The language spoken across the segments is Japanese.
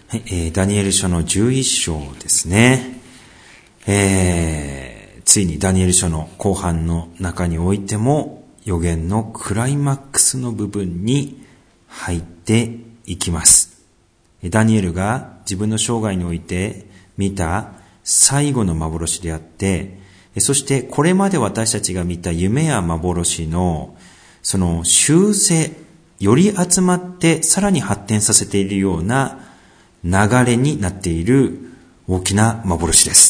はい、ダニエル書の11章ですね。ついにダニエル書の後半の中においても預言のクライマックスの部分に入っていきます。ダニエルが自分の生涯において見た最後の幻であって、そしてこれまで私たちが見た夢や幻のその修正、より集まってさらに発展させているような流れになっている大きな幻です。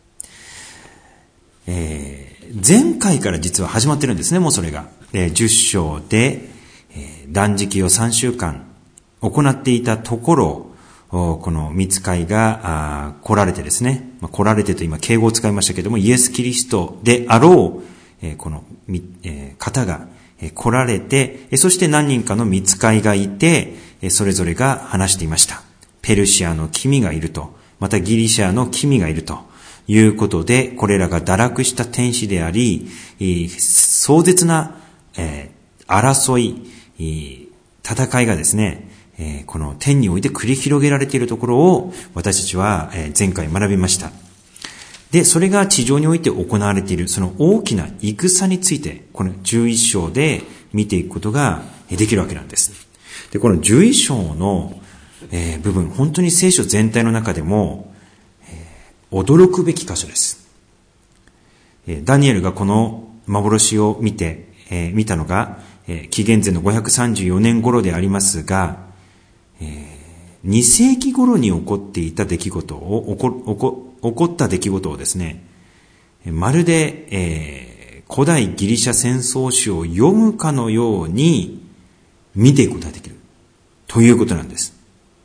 前回から実は始まってるんですね、もうそれが。10章で、断食を3週間行っていたところ、この御使いが来られてですね、来られてと今敬語を使いましたけれども、イエス・キリストであろう、この方が来られて、そして何人かの御使いがいて、それぞれが話していました。ペルシアの君がいると、またギリシャの君がいるということで、これらが堕落した天使であり、壮絶な争い、戦いがですね、この天において繰り広げられているところを私たちは前回学びました。で、それが地上において行われているその大きな戦について、この11章で見ていくことができるわけなんです。で、この11章の部分、本当に聖書全体の中でも驚くべき箇所です。ダニエルがこの幻を見たのが紀元前の534年頃でありますが、2世紀頃に起こっていた出来事を起こった出来事をですね、まるで、古代ギリシャ戦争史を読むかのように見ていくことができるということなんです。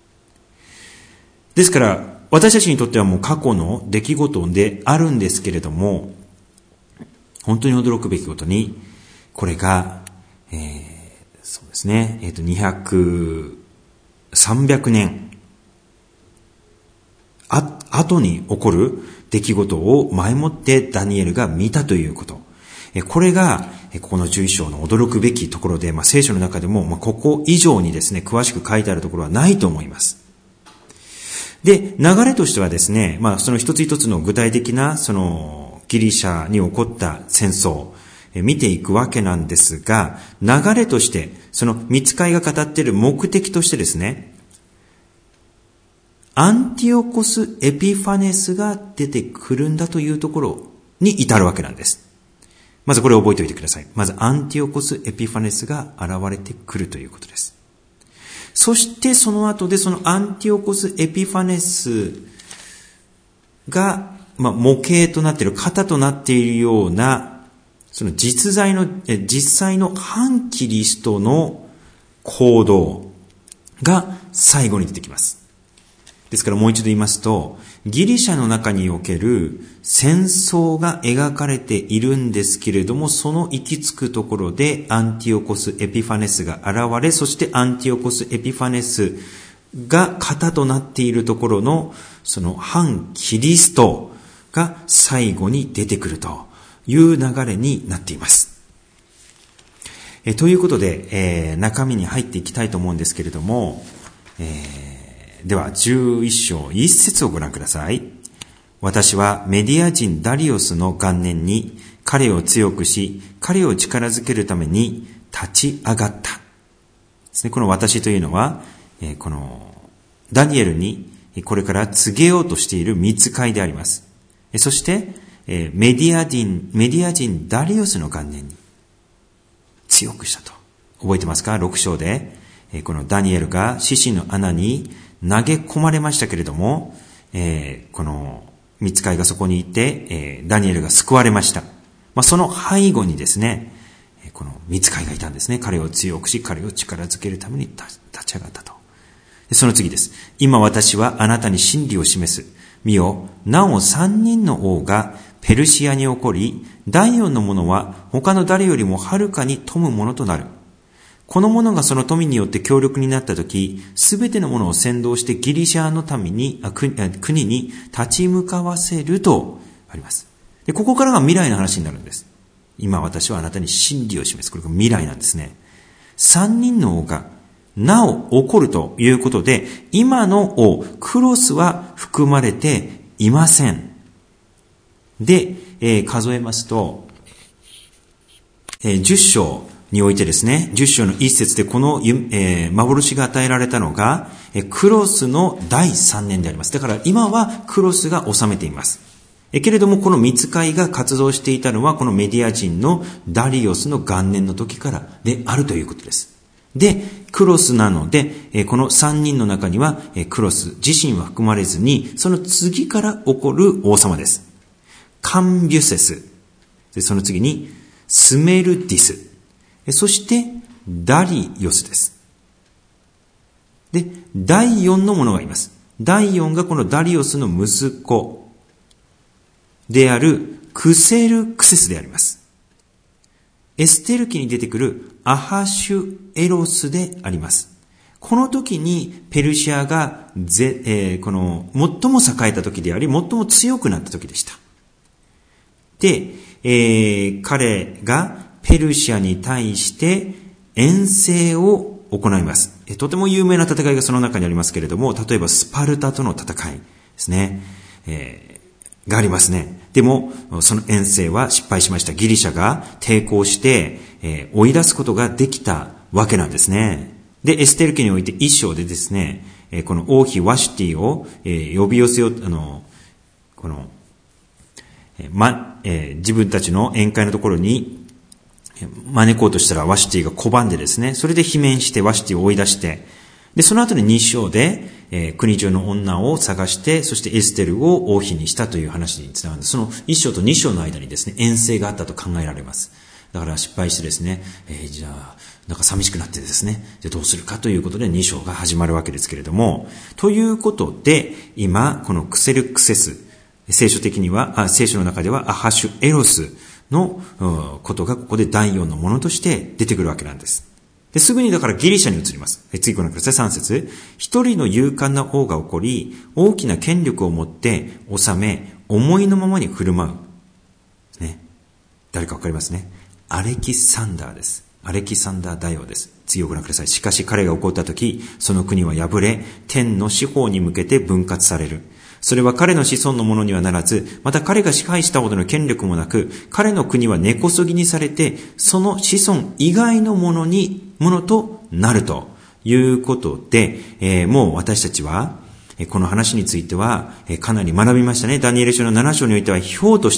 ですから私たちにとってはもう過去の出来事であるんですけれども、本当に驚くべきことにこれが、そうですね、300年後に起こる出来事を前もってダニエルが見たということ。これがここの11章の驚くべきところで、聖書の中でもここ以上にですね詳しく書いてあるところはないと思います。で、流れとしてはですね、その一つ一つの具体的なそのギリシャに起こった戦争見ていくわけなんですが、流れとしてその御使いが語っている目的としてですね、アンティオコス・エピファネスが出てくるんだというところに至るわけなんです。まずこれを覚えておいてください。まずアンティオコス・エピファネスが現れてくるということです。そしてその後でそのアンティオコス・エピファネスが、模型となっている、型となっているようなその実際の反キリストの行動が最後に出てきます。ですからもう一度言いますと、ギリシャの中における戦争が描かれているんですけれども、その行き着くところでアンティオコス・エピファネスが現れ、そしてアンティオコス・エピファネスが型となっているところのその反キリストが最後に出てくるという流れになっています。ということで、中身に入っていきたいと思うんですけれども、では11章1節をご覧ください。私はメディア人ダリオスの元年に彼を強くし、彼を力づけるために立ち上がったですね。この私というのは、このダニエルにこれから告げようとしている御使いであります。そしてメディア人ダリオスの元年に強くしたと。覚えてますか？ 6 章でこのダニエルが獅子の穴に投げ込まれましたけれども、この御使いがそこにいて、ダニエルが救われました。その背後にですね、この御使いがいたんですね。彼を強くし、彼を力づけるために立ち上がったと。その次です。今私はあなたに真理を示す。見よ、なお3人の王がペルシアに起こり、第4の者は他の誰よりもはるかに富むものとなる。この者がその富によって強力になったとき、すべてのものを先導してギリシャの国に立ち向かわせるとあります。で、ここからが未来の話になるんです。今私はあなたに真理を示す。これが未来なんですね。3人の王がなお起こるということで、今の王、クロスは含まれていません。で、数えますと、10章においてですね、10章の一節でこの、幻が与えられたのが、クロスの第3年であります。だから今はクロスが治めています。けれどもこの御使いが活動していたのはこのメディア人のダリオスの元年の時からであるということです。で、クロスなので、この3人の中にはクロス自身は含まれずに、その次から起こる王様です。カンビュセス。で、その次にスメルディス。そしてダリオスです。で、第4の者がいます。第4がこのダリオスの息子であるクセルクセスであります。エステル記に出てくるアハシュエロスであります。この時にペルシアがこの最も栄えた時であり、最も強くなった時でした。で、彼がペルシアに対して遠征を行います。とても有名な戦いがその中にありますけれども、例えばスパルタとの戦いですね。がありますね。でも、その遠征は失敗しました。ギリシャが抵抗して、追い出すことができたわけなんですね。で、エステル記において一章でですね、この王妃ワシュティを、呼び寄せよう、自分たちの宴会のところに招こうとしたらワシュティが拒んでですね、それで罷免してワシュティを追い出して、で、その後に2章で、国中の女を探して、そしてエステルを王妃にしたという話につながるんです。その1章と2章の間にですね、遠征があったと考えられます。だから失敗してですね、じゃあ、なんか寂しくなってですね、じゃあどうするかということで2章が始まるわけですけれども、ということで、今、このクセルクセス、聖書の中ではアハシュエロスのことがここで第4のものとして出てくるわけなんです。で、すぐにだからギリシャに移ります。次ご覧ください。3節。一人の勇敢な王が起こり、大きな権力を持って治め、思いのままに振る舞う。ね。誰かわかりますね。アレキサンダーです。アレキサンダー大王です。次をご覧ください。しかし彼が起こったとき、その国は破れ、天の四方に向けて分割される。それは彼の子孫のものにはならず、また彼が支配したほどの権力もなく、彼の国は根こそぎにされて、その子孫以外のものとなるということで、もう私たちは、この話については、かなり学びましたね。ダニエル書の7章においては、豹として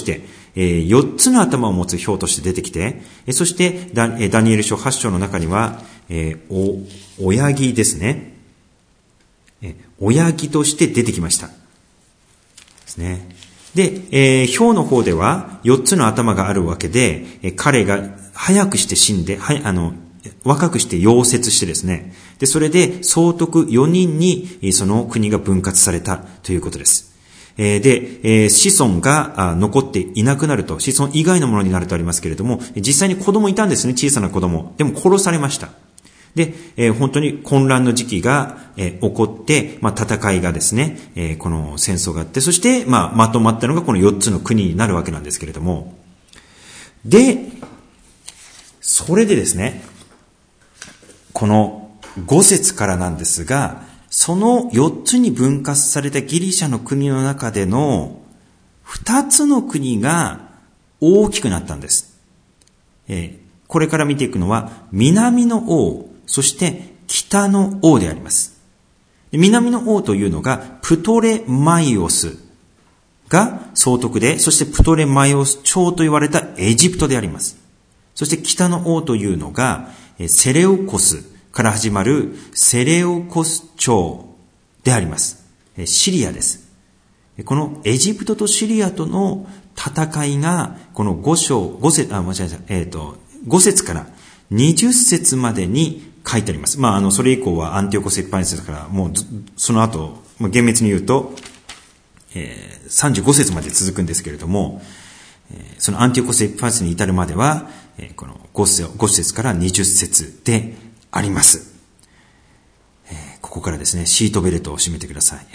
、4つの頭を持つ豹として出てきて、そしてダニエル書8章の中には、親木ですね。親木として出てきました。ですね。で、豹の方では4つの頭があるわけで、彼が早くして死んで、若くして溶接してですね。で、それで総督4人にその国が分割されたということです。で、子孫が残っていなくなると、子孫以外のものになるとありますけれども、実際に子供いたんですね、小さな子供。でも殺されました。で、本当に混乱の時期が起こって、戦いがですね、この戦争があって、そして、まとまったのがこの4つの国になるわけなんですけれども。で、それでですね、この5節からなんですが、その4つに分割されたギリシャの国の中での2つの国が大きくなったんです。これから見ていくのは南の王、そして北の王であります。南の王というのがプトレマイオスが総督で、そしてプトレマイオス朝と言われたエジプトであります。そして北の王というのがセレオコスから始まるセレオコス朝であります。シリアです。このエジプトとシリアとの戦いがこの5節から20節までに書いてあります。それ以降はアンティオコス・エピファネスだから、もうその後、厳密に言うと、35節まで続くんですけれども、そのアンティオコス・エピファネスに至るまでは、この5節から20節であります。ここからですね、シートベルトを締めてください。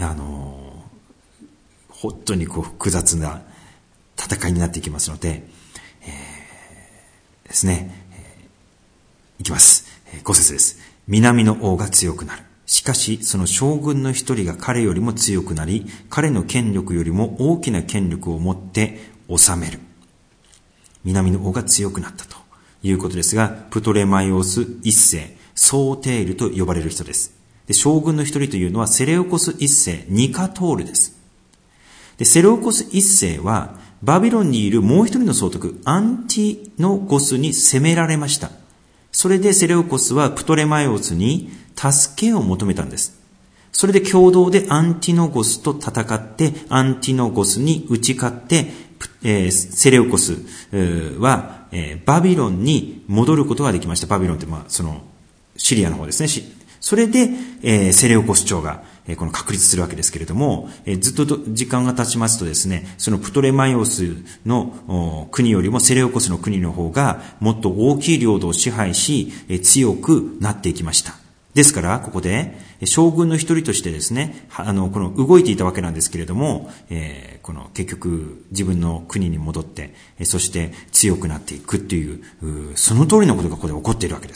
本当に複雑な戦いになっていきますので、ですね、いきます。5節です。 南の王が強くなる。しかし、その将軍の一人が彼よりも強くなり、彼の権力よりも大きな権力を持って治める。南の王が強くなったということですが、プトレマイオス一世、ソーテールと呼ばれる人です。で、将軍の一人というのはセレオコス一世、ニカトールです。で、セレオコス一世は、バビロンにいるもう一人の総督、アンティノゴスに攻められました。それでセレオコスはプトレマイオスに助けを求めたんです。それで共同でアンティノゴスと戦って、アンティノゴスに打ち勝って、セレオコスはバビロンに戻ることができました。バビロンってそのシリアの方ですね。それでセレオコス朝がこの確立するわけですけれども、ずっと時間が経ちますとですね、そのプトレマイオスの国よりもセレオコスの国の方がもっと大きい領土を支配し、強くなっていきました。ですから、ここで将軍の一人としてですね、この動いていたわけなんですけれども、この結局自分の国に戻って、そして強くなっていくっていう、その通りのことがここで起こっているわけです。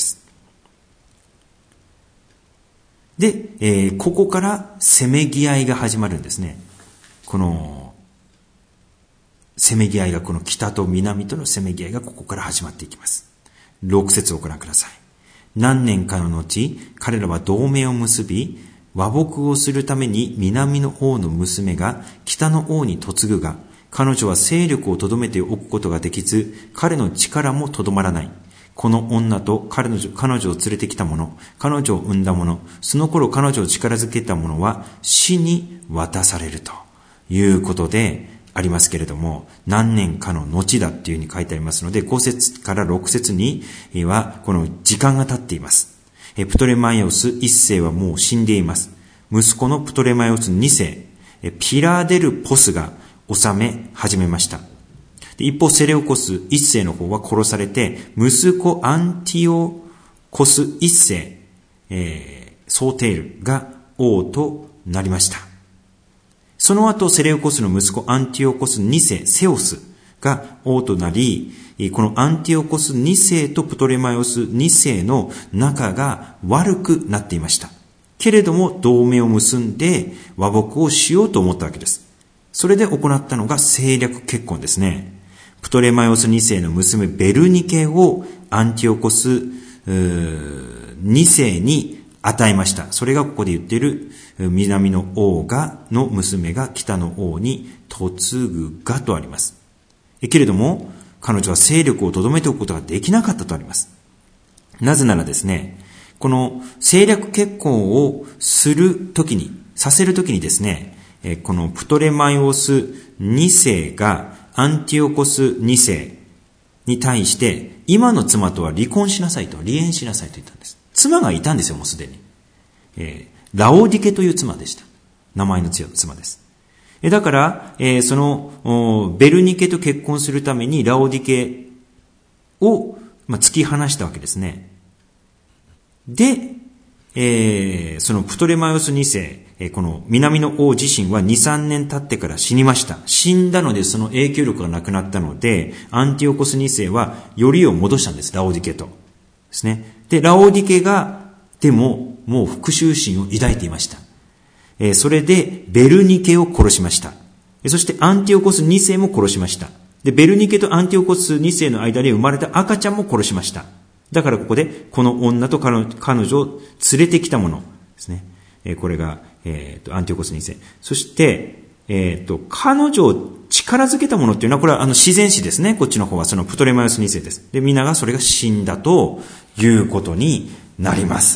で、ここからせめぎ合いが始まるんですね。このせめぎ合いが、この北と南とのせめぎ合いがここから始まっていきます。6節をご覧ください。何年かの後、彼らは同盟を結び、和睦をするために南の王の娘が北の王に嫁ぐが、彼女は勢力をとどめておくことができず、彼の力もとどまらない。この女と彼女を連れてきた者、彼女を産んだ者、その頃彼女を力づけた者は死に渡されるということでありますけれども、何年かの後だっていうふうに書いてありますので、5節から6節にはこの時間が経っています。プトレマイオス1世はもう死んでいます。息子のプトレマイオス2世、ピラデルポスが治め始めました。一方、セレオコス一世の方は殺されて、息子アンティオコス一世、ソーテールが王となりました。その後、セレオコスの息子アンティオコス二世、セオスが王となり、このアンティオコス二世とプトレマイオス二世の仲が悪くなっていました。けれども、同盟を結んで和睦をしようと思ったわけです。それで行ったのが政略結婚ですね。プトレマイオス2世の娘ベルニケをアンティオコス2世に与えました。それがここで言っている南の王の娘が北の王に嫁ぐがとあります。けれども彼女は勢力をとどめておくことができなかったとあります。なぜならですね、この政略結婚をさせるときにですね、このプトレマイオス2世がアンティオコス2世に対して、今の妻とは離縁しなさいと言ったんです。妻がいたんですよ、もうすでに。ラオディケという妻でした。名前の強い妻です。だから、その、ベルニケと結婚するためにラオディケを、突き放したわけですね。で、そのプトレマイオス2世、この南の王自身は 2,3 年経ってから死にました。死んだのでその影響力がなくなったので、アンティオコス2世はよりを戻したんです。ラオディケと。ですね。で、ラオディケが、でも、もう復讐心を抱いていました。それで、ベルニケを殺しました。そしてアンティオコス2世も殺しました。で、ベルニケとアンティオコス2世の間に生まれた赤ちゃんも殺しました。だからここで、この女と彼女を連れてきたものですね。これが、アンティオコス2世。そして、彼女を力づけたものっていうのは、これは自然史ですね。こっちの方はそのプトレマイオス2世です。で、皆がそれが死んだということになります。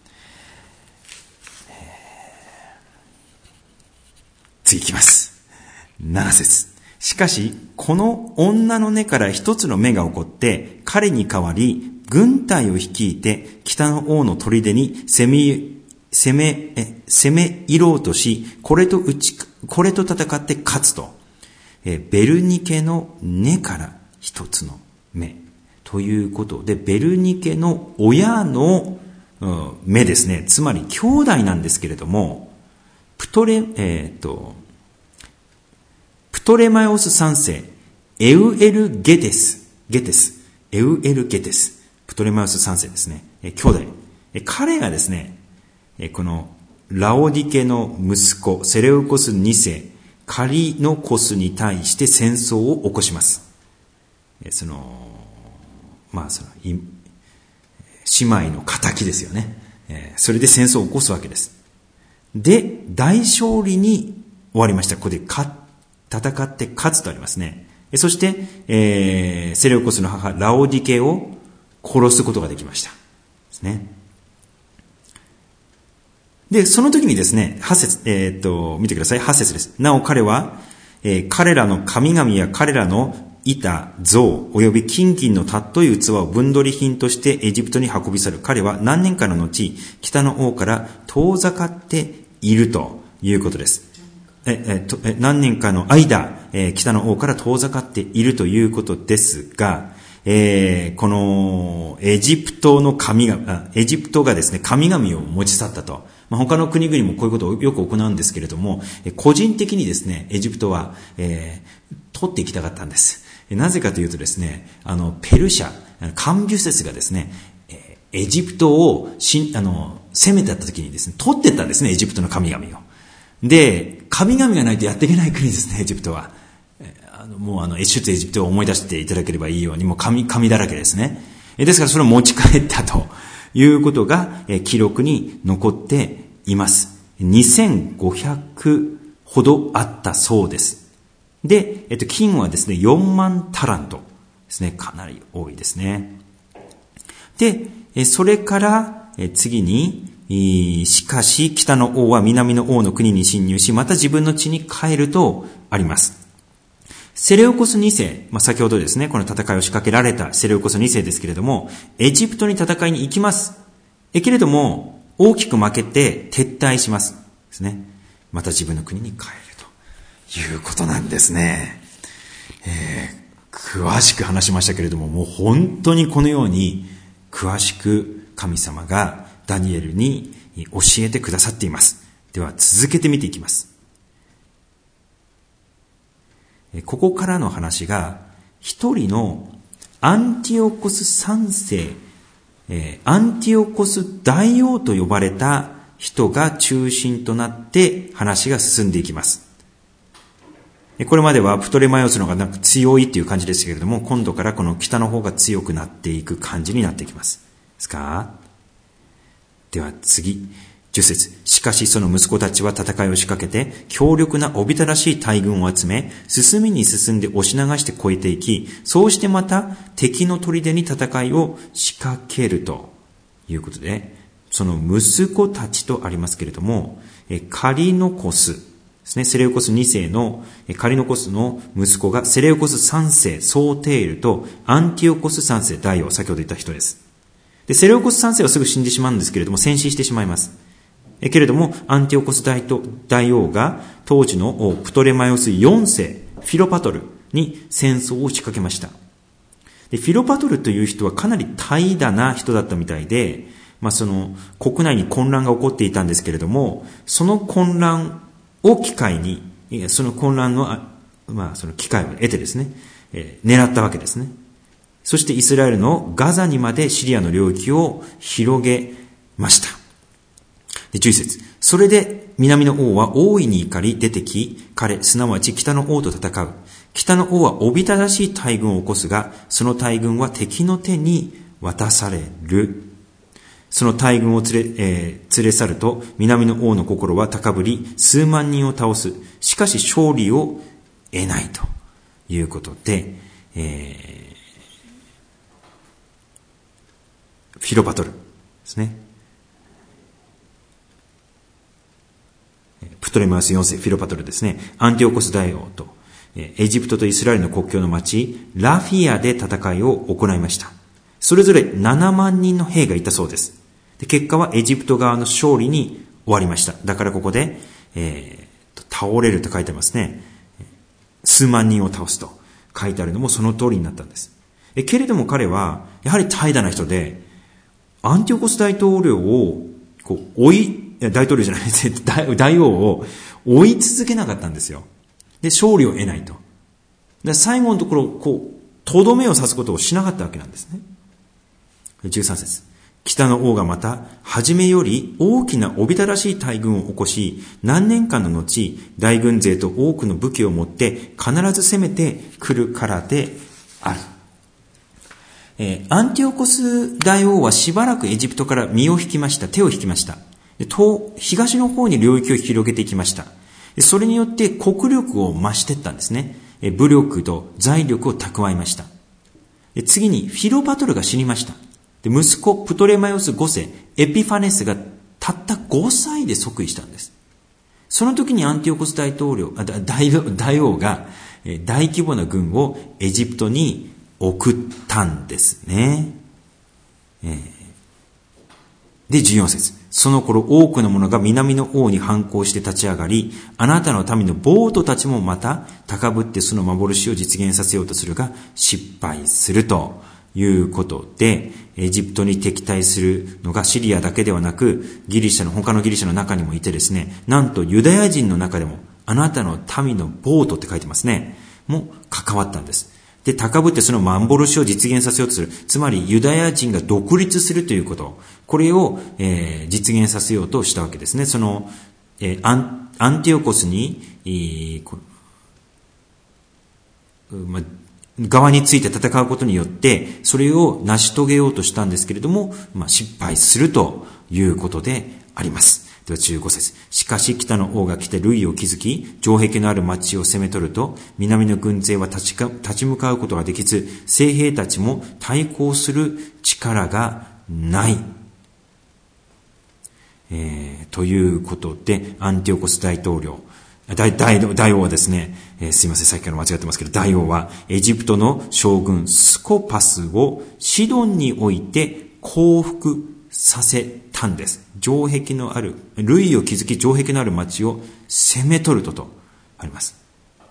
次いきます。7節。しかし、この女の根から一つの芽が起こって、彼に代わり、軍隊を率いて、北の王の砦に攻め入ろうとし、これと戦って勝つと。ベルニケの根から一つの芽。ということで、ベルニケの親の芽ですね。つまり兄弟なんですけれども、プトレマイオス3世、エウエルゲテス、プトレマイオス3世ですね。兄弟。 彼がですね、このラオディケの息子、セレウコス2世、カリノコスに対して戦争を起こします。姉妹の仇ですよね。それで戦争を起こすわけです。で、大勝利に終わりました。ここで戦って勝つとありますね。そして、セレウコスの母、ラオディケを殺すことができました。ですね。で、その時にですね、8節、見てください。8節です。なお彼は、彼らの神々や彼らの板、像、および金銀の尊い器を分取り品としてエジプトに運び去る。彼は何年かの後、北の王から遠ざかっているということです。何年かの間、北の王から遠ざかっているということですが、このエジプトがですね、神々を持ち去ったと。他の国々もこういうことをよく行うんですけれども、個人的にですね、エジプトは、取っていきたかったんです。なぜかというとですね、ペルシャ、カンビュセスがですね、エジプトを攻めてやった時にですね、取っていったんですね、エジプトの神々を。で、神々がないとやっていけない国ですね、エジプトは。もう出エジプトを思い出していただければいいように、もう神だらけですね。ですからそれを持ち帰ったということが記録に残っています。2500ほどあったそうです。で、金はですね、4万タラントですね。かなり多いですね。で、それから次に、しかし北の王は南の王の国に侵入し、また自分の地に帰るとあります。セレウコス2世、先ほどですね、この戦いを仕掛けられたセレウコス2世ですけれども、エジプトに戦いに行きます。けれども、大きく負けて撤退します。ですね。また自分の国に帰るということなんですね。詳しく話しましたけれども、もう本当にこのように詳しく神様がダニエルに教えてくださっています。では続けて見ていきます。ここからの話が、一人のアンティオコス3世、アンティオコス大王と呼ばれた人が中心となって話が進んでいきます。これまではプトレマイオスの方が強いっていう感じですけれども、今度からこの北の方が強くなっていく感じになっていきます。ですか？では次。10節。しかしその息子たちは戦いを仕掛けて、強力なおびただしい大軍を集め、進みに進んで押し流して越えていき、そうしてまた敵の砦に戦いを仕掛けるということで、その息子たちとありますけれども、カリノコスですね、セレウコス2世のカリノコスの息子がセレウコス3世ソーテールとアンティオコス3世大王、先ほど言った人です。で、セレウコス3世はすぐ死んでしまうんですけれども、戦死してしまいます。けれども、アンティオコス大王が当時のプトレマイオス4世、フィロパトルに戦争を仕掛けました。で、フィロパトルという人はかなり怠惰な人だったみたいで、その国内に混乱が起こっていたんですけれども、その混乱を機会に、その混乱の、その機会を得てですね、狙ったわけですね。そしてイスラエルのガザにまでシリアの領域を広げました。で、11節。それで南の王は大いに怒り出てき、彼、すなわち北の王と戦う。北の王はおびただしい大軍を起こすが、その大軍は敵の手に渡される。その大軍を連れ去ると、南の王の心は高ぶり、数万人を倒す。しかし勝利を得ないということで、フィロパトルですね。プトレマイオス4世、フィロパトルですね。アンティオコス大王と、エジプトとイスラエルの国境の町、ラフィアで戦いを行いました。それぞれ7万人の兵がいたそうです。で、結果はエジプト側の勝利に終わりました。だからここで、倒れると書いてますね。数万人を倒すと書いてあるのもその通りになったんです。けれども彼は、やはり怠惰な人で、アンティオコス大統領を、大統領じゃないですね、大王を追い続けなかったんですよ。で、勝利を得ないと。で、最後のところ、とどめを刺すことをしなかったわけなんですね。13節。 北の王がまた、初めより大きなおびただしい大軍を起こし、何年間の後、大軍勢と多くの武器を持って必ず攻めてくるからである。アンティオコス大王はしばらくエジプトから身を引きました。手を引きました。東の方に領域を広げていきました。それによって国力を増していったんですね。武力と財力を蓄えました。次にフィロパトルが死にました。息子プトレマイオス5世エピファネスがたった5歳で即位したんです。その時にアンティオコス大王が大規模な軍をエジプトに送ったんですね。で、14節。その頃多くの者が南の王に反抗して立ち上がり、あなたの民のボートたちもまた高ぶってその幻を実現させようとするが失敗するということで、エジプトに敵対するのがシリアだけではなく、他のギリシャの中にもいてですね、なんとユダヤ人の中でもあなたの民のボートって書いてますね。も関わったんです。で、高ぶってその幻を実現させようとする。つまりユダヤ人が独立するということ。これを、実現させようとしたわけですね。その、アンティオコスに、側について戦うことによって、それを成し遂げようとしたんですけれども、失敗するということであります。では15節。しかし北の王が来て塁を築き、城壁のある町を攻め取ると、南の軍勢は立ち向かうことができず、精兵たちも対抗する力がない。ということで、アンティオコス大王はですね、すいません、さっきから間違ってますけど、大王はエジプトの将軍スコパスをシドンにおいて降伏させたんです。塁を築き城壁のある町を攻め取るとあります。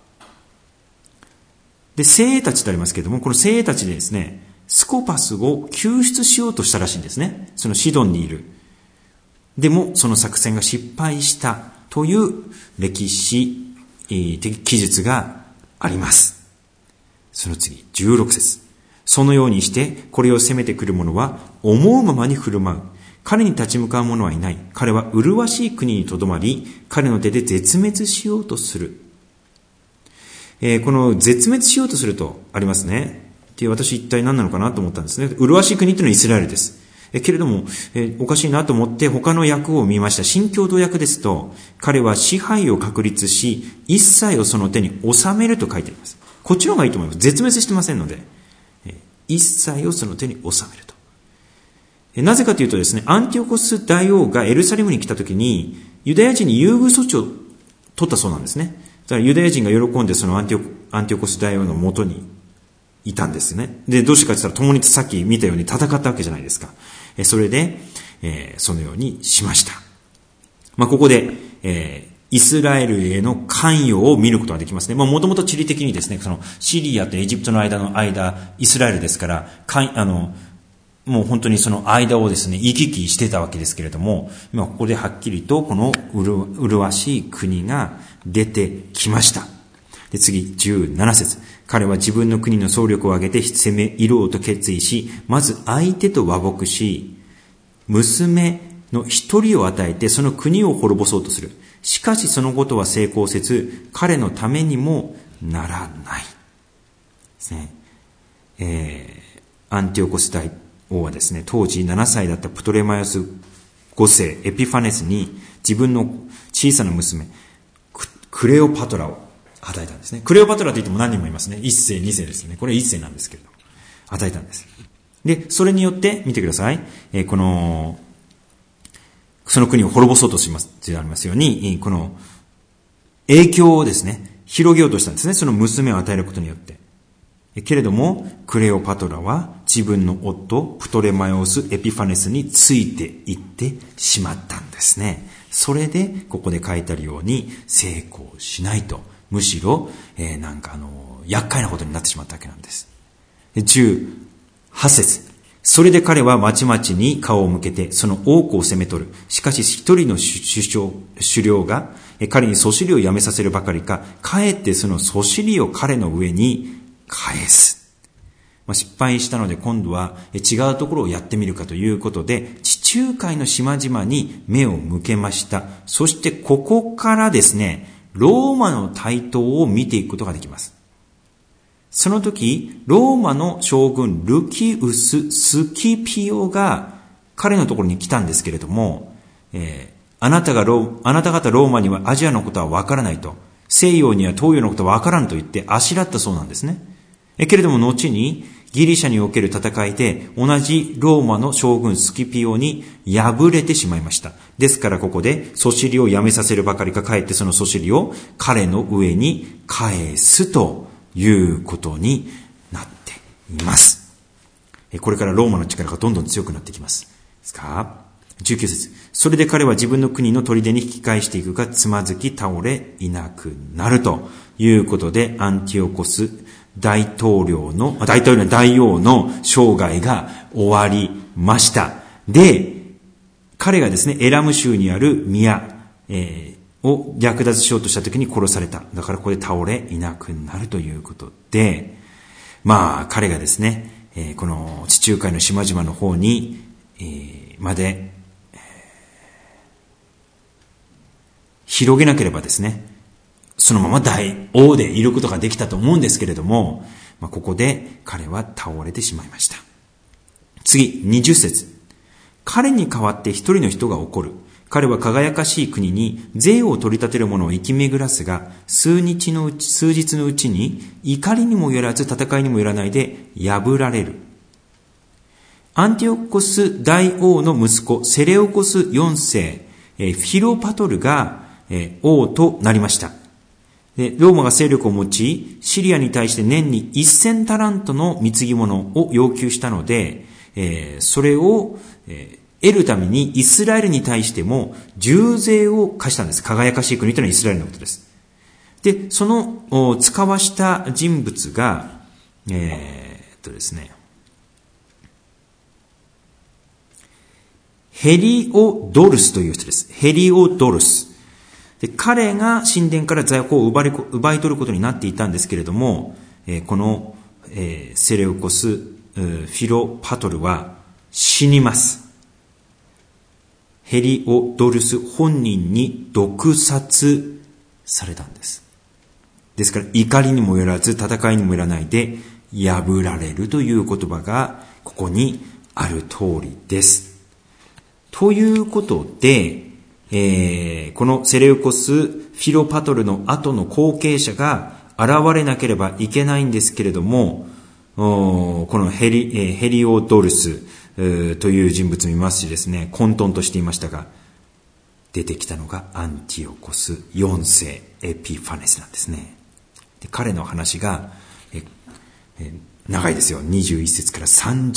で、精鋭たちとありますけれども、この精鋭たちでですね、スコパスを救出しようとしたらしいんですね。そのシドンにいる。でも、その作戦が失敗したという歴史的記述があります。その次、16節。そのようにして、これを攻めてくる者は思うままに振る舞う。彼に立ち向かう者はいない。彼は麗しい国にとどまり、彼の手で絶滅しようとする。この絶滅しようとするとありますね。で、私一体何なのかなと思ったんですね。麗しい国というのはイスラエルです。けれども、おかしいなと思って他の訳を見ました。新共同訳ですと、彼は支配を確立し、一切をその手に収めると書いてあります。こっちの方がいいと思います。絶滅してませんので、一切をその手に収めると。なぜかというとですね、アンティオコス大王がエルサレムに来た時に、ユダヤ人に優遇措置を取ったそうなんですね。だからユダヤ人が喜んでそのアンティオコス大王の元にいたんですね。で、どうしてかと言ったら共にさっき見たように戦ったわけじゃないですか。それで、そのようにしました。ここで、イスラエルへの関与を見ることができますね。もともと地理的にですね、そのシリアとエジプトの間、イスラエルですから、もう本当にその間をですね、行き来してたわけですけれども、今ここではっきりとこの麗しい国が出てきました。で、次、17節。彼は自分の国の総力を挙げて攻め入ろうと決意し、まず相手と和睦し、娘の一人を与えてその国を滅ぼそうとする。しかしそのことは成功せず、彼のためにもならない。ですね。アンティオコス大王はですね、当時7歳だったプトレマイオス5世エピファネスに自分の小さな娘、クレオパトラを与えたんですね。クレオパトラといっても何人もいますね。1世、2世ですね。これ1世なんですけれども。与えたんです。で、それによって、見てください。その国を滅ぼそうとします、でありますように、この影響をですね、広げようとしたんですね。その娘を与えることによって。けれども、クレオパトラは自分の夫、プトレマイオス・エピファネスについていってしまったんですね。それで、ここで書いてあるように、成功しないと。むしろ、厄介なことになってしまったわけなんです。18節。それで彼は町々に顔を向けて、その多くを攻め取る。しかし一人の首領が、彼にそしりをやめさせるばかりか、かえってそのそしりを彼の上に返す。 失敗したので今度は違うところをやってみるかということで、地中海の島々に目を向けました。そしてここからですね、ローマの台頭を見ていくことができます。その時、ローマの将軍ルキウス・スキピオが彼のところに来たんですけれども、あなた方ローマにはアジアのことはわからないと、西洋には東洋のことはわからんと言ってあしらったそうなんですね。けれども後にギリシャにおける戦いで同じローマの将軍スキピオに敗れてしまいました。ですからここでそしりをやめさせるばかりか、かえってそのそしりを彼の上に返すということになっています。これからローマの力がどんどん強くなってきます。ですか？19節。それで彼は自分の国の砦に引き返していくが、つまずき倒れいなくなるということで、アンティオコス大王の生涯が終わりました。で、彼がですね、エラム州にある宮、を略奪しようとした時に殺された。だからここで倒れいなくなるということで、彼がですね、この地中海の島々の方に、まで、広げなければですね、そのまま大王でいることができたと思うんですけれども、ここで彼は倒れてしまいました。次、20節。彼に代わって一人の人が起こる。彼は輝かしい国に税を取り立てる者を生き巡らすが、数日のうちに怒りにもよらず戦いにもよらないで破られる。アンティオコス大王の息子セレオコス4世、フィロパトルが王となりました。で、ローマが勢力を持ち、シリアに対して年に1000タラントの貢ぎ物を要求したので、それを得るためにイスラエルに対しても重税を課したんです。輝かしい国というのはイスラエルのことです。で、その使わした人物が、ですね、ヘリオドルスという人です。ヘリオドルス。で、彼が神殿から財宝を奪い取ることになっていたんですけれども、この、セレオコス、フィロパトルは死にます。ヘリオドルス本人に毒殺されたんです。ですから怒りにもよらず戦いにもよらないで破られるという言葉がここにある通りです。ということで、このセレウコス・フィロパトルの後の後継者が現れなければいけないんですけれども、このヘリオドルスという人物見ますしですね、混沌としていましたが、出てきたのがアンティオコス4世エピファネスなんですね。で、彼の話が長いですよ。21節から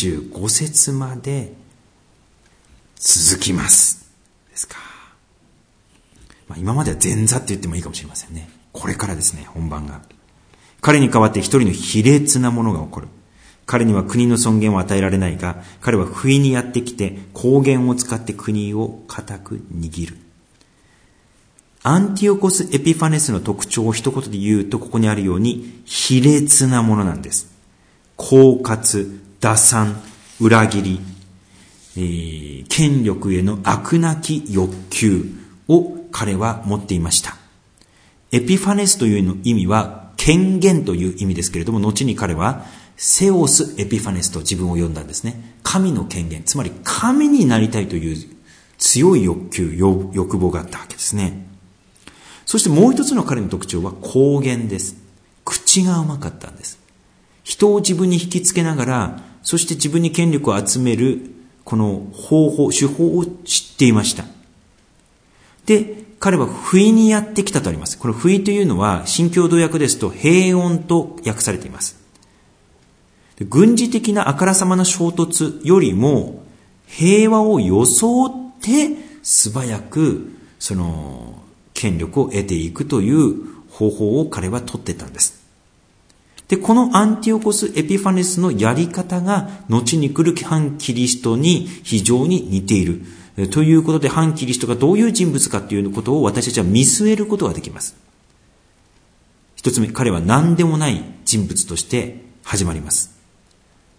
35節まで続きます。ですか。今までは前座って言ってもいいかもしれませんね。これからですね、本番が。彼に代わって一人の卑劣なものが起こる。彼には国の尊厳を与えられないが、彼は不意にやってきて公言を使って国を固く握る。アンティオコス・エピファネスの特徴を一言で言うと、ここにあるように卑劣なものなんです。狡猾、打算、裏切り、権力への飽なき欲求を彼は持っていました。エピファネスという意味は権限という意味ですけれども、後に彼はセオス・エピファネスと自分を呼んだんですね。神の権限、つまり神になりたいという強い欲求、欲望があったわけですね。そしてもう一つの彼の特徴は公言です。口がうまかったんです。人を自分に引きつけながら、そして自分に権力を集めるこの手法を知っていました。で、彼は不意にやってきたとあります。この不意というのは新共同訳ですと平穏と訳されています。軍事的なあからさまな衝突よりも平和を装って素早くその権力を得ていくという方法を彼は取っていたんです。で、このアンティオコス・エピファネスのやり方が後に来る反キリストに非常に似ている。ということで、反キリストがどういう人物かということを私たちは見据えることができます。一つ目、彼は何でもない人物として始まります。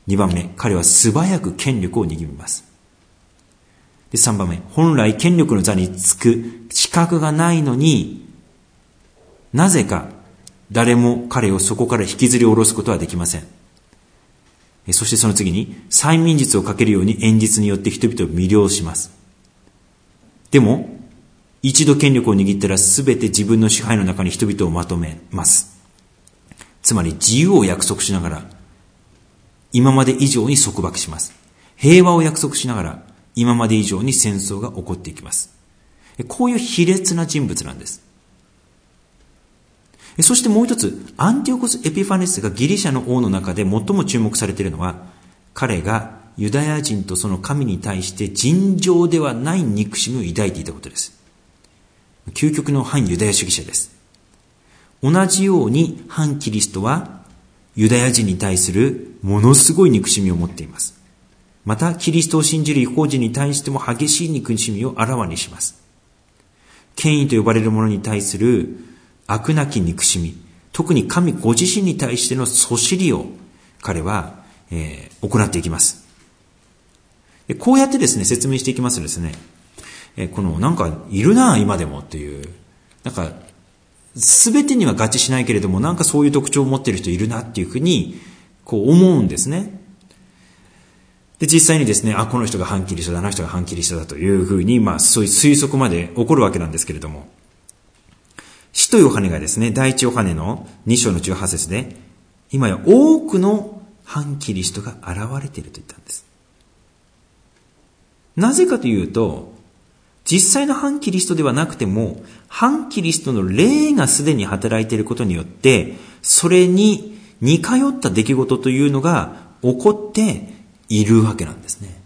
2番目、彼は素早く権力を握ります。で、3番目、本来権力の座につく資格がないのに、なぜか誰も彼をそこから引きずり下ろすことはできません。そしてその次に、催眠術をかけるように演説によって人々を魅了します。でも、一度権力を握ったらすべて自分の支配の中に人々をまとめます。つまり自由を約束しながら、今まで以上に束縛します。平和を約束しながら、今まで以上に戦争が起こっていきます。こういう卑劣な人物なんです。そしてもう一つ、アンティオコス・エピファネスがギリシャの王の中で最も注目されているのは、彼がユダヤ人とその神に対して尋常ではない憎しみを抱いていたことです。究極の反ユダヤ主義者です。同じように反キリストはユダヤ人に対するものすごい憎しみを持っています。また、キリストを信じる異邦人に対しても激しい憎しみをあらわにします。権威と呼ばれるものに対する悪なき憎しみ、特に神ご自身に対してのそしりを彼は、行っていきます。こうやってですね、説明していきますとですね、このなんかいるな今でもっていう、なんか全てには合致しないけれども、なんかそういう特徴を持っている人いるなっていうふうにこう思うんですね。で、実際にですね、この人が反キリストだ、あの人が反キリストだというふうに、そういう推測まで起こるわけなんですけれども、使徒ヨハネがですね、第一ヨハネの2章の18節で、今や多くの反キリストが現れていると言ったんです。なぜかというと、実際の反キリストではなくても、反キリストの霊がすでに働いていることによって、それに似通った出来事というのが起こっているわけなんですね。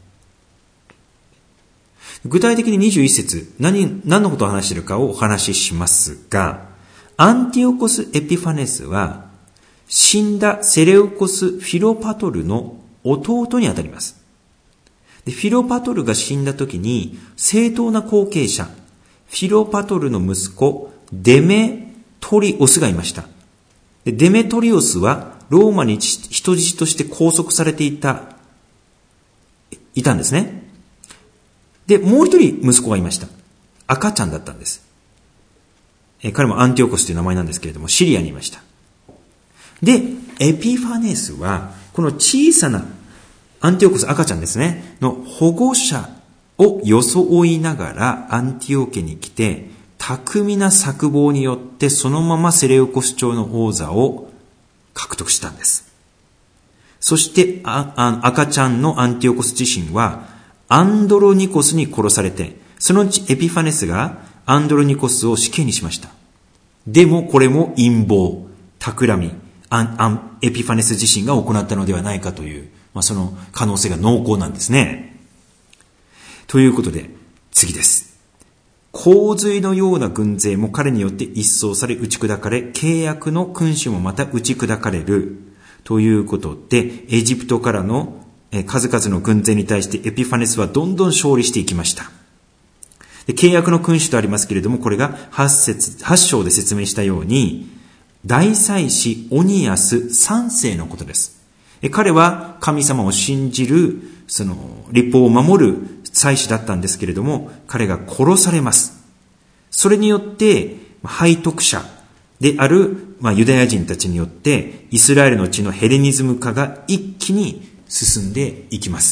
具体的に21節、何のことを話しているかをお話ししますが、アンティオコス・エピファネスは、死んだセレウコス・フィロパトルの弟にあたります。で、フィロパトルが死んだ時に、正当な後継者、フィロパトルの息子、デメトリオスがいました。で、デメトリオスは、ローマに人質として拘束されていたんですね。で、もう一人息子がいました。赤ちゃんだったんです。彼もアンティオコスという名前なんですけれども、シリアにいました。で、エピファネスは、この小さなアンティオコス、赤ちゃんですね、の保護者を装いながらアンティオ家に来て、巧みな策謀によってそのままセレウコス朝の王座を獲得したんです。そして赤ちゃんのアンティオコス自身はアンドロニコスに殺されて、そのうちエピファネスがアンドロニコスを死刑にしました。でもこれも陰謀、企み、エピファネス自身が行ったのではないかという、その可能性が濃厚なんですね。ということで、次です。洪水のような軍勢も彼によって一掃され打ち砕かれ、契約の君主もまた打ち砕かれる。ということで、エジプトからの数々の軍勢に対してエピファネスはどんどん勝利していきました。で、契約の君主とありますけれども、これが8章で説明したように、大祭司オニアス3世のことです。彼は神様を信じる、その律法を守る祭司だったんですけれども、彼が殺されます。それによって、背徳者である、ユダヤ人たちによって、イスラエルの地のヘレニズム化が一気に進んでいきます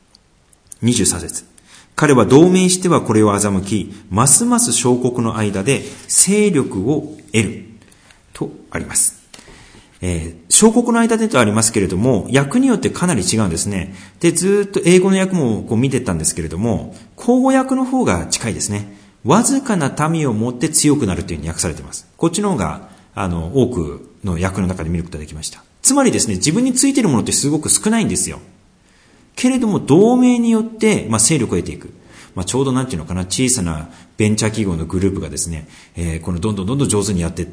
。23節。彼は同盟してはこれを欺き、ますます小国の間で勢力を得る。とあります。小国の間でとありますけれども、訳によってかなり違うんですね。で、ずっと英語の訳も見てたんですけれども、口語訳の方が近いですね。わずかな民を持って強くなるというふうに訳されています。こっちの方が、多くの訳の中で見ることができました。つまりですね、自分についているものってすごく少ないんですよ。けれども、同盟によって、勢力を得ていく。ちょうどなんていうのかな、小さなベンチャー企業のグループがですね、このどんどん上手にやっていって、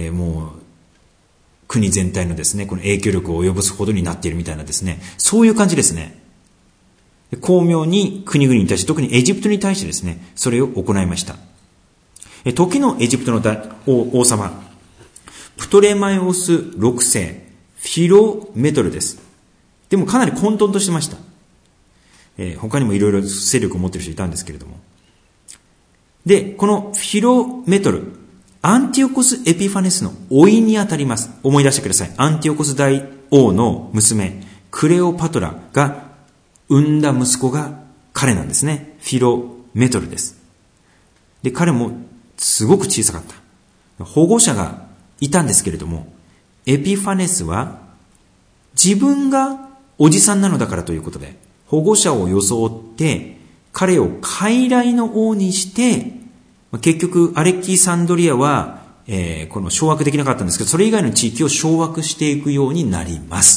もう、国全体のですね、この影響力を及ぼすほどになっているみたいなですね、そういう感じですね。巧妙に国々に対して、特にエジプトに対してですね、それを行いました。時のエジプトの王様、プトレマイオス6世、フィロメトルです。 でもかなり混沌としてました。他にもいろいろ勢力を持っている人いたんですけれども。で、このフィロメトル、アンティオコス・エピファネスの甥にあたります。思い出してください。アンティオコス大王の娘、クレオパトラが産んだ息子が彼なんですね。フィロメトルです。で、彼もすごく小さかった。保護者がいたんですけれども、エピファネスは自分がおじさんなのだからということで、保護者を装って彼を傀儡の王にして、結局アレキサンドリアは、この掌握できなかったんですけど、それ以外の地域を掌握していくようになります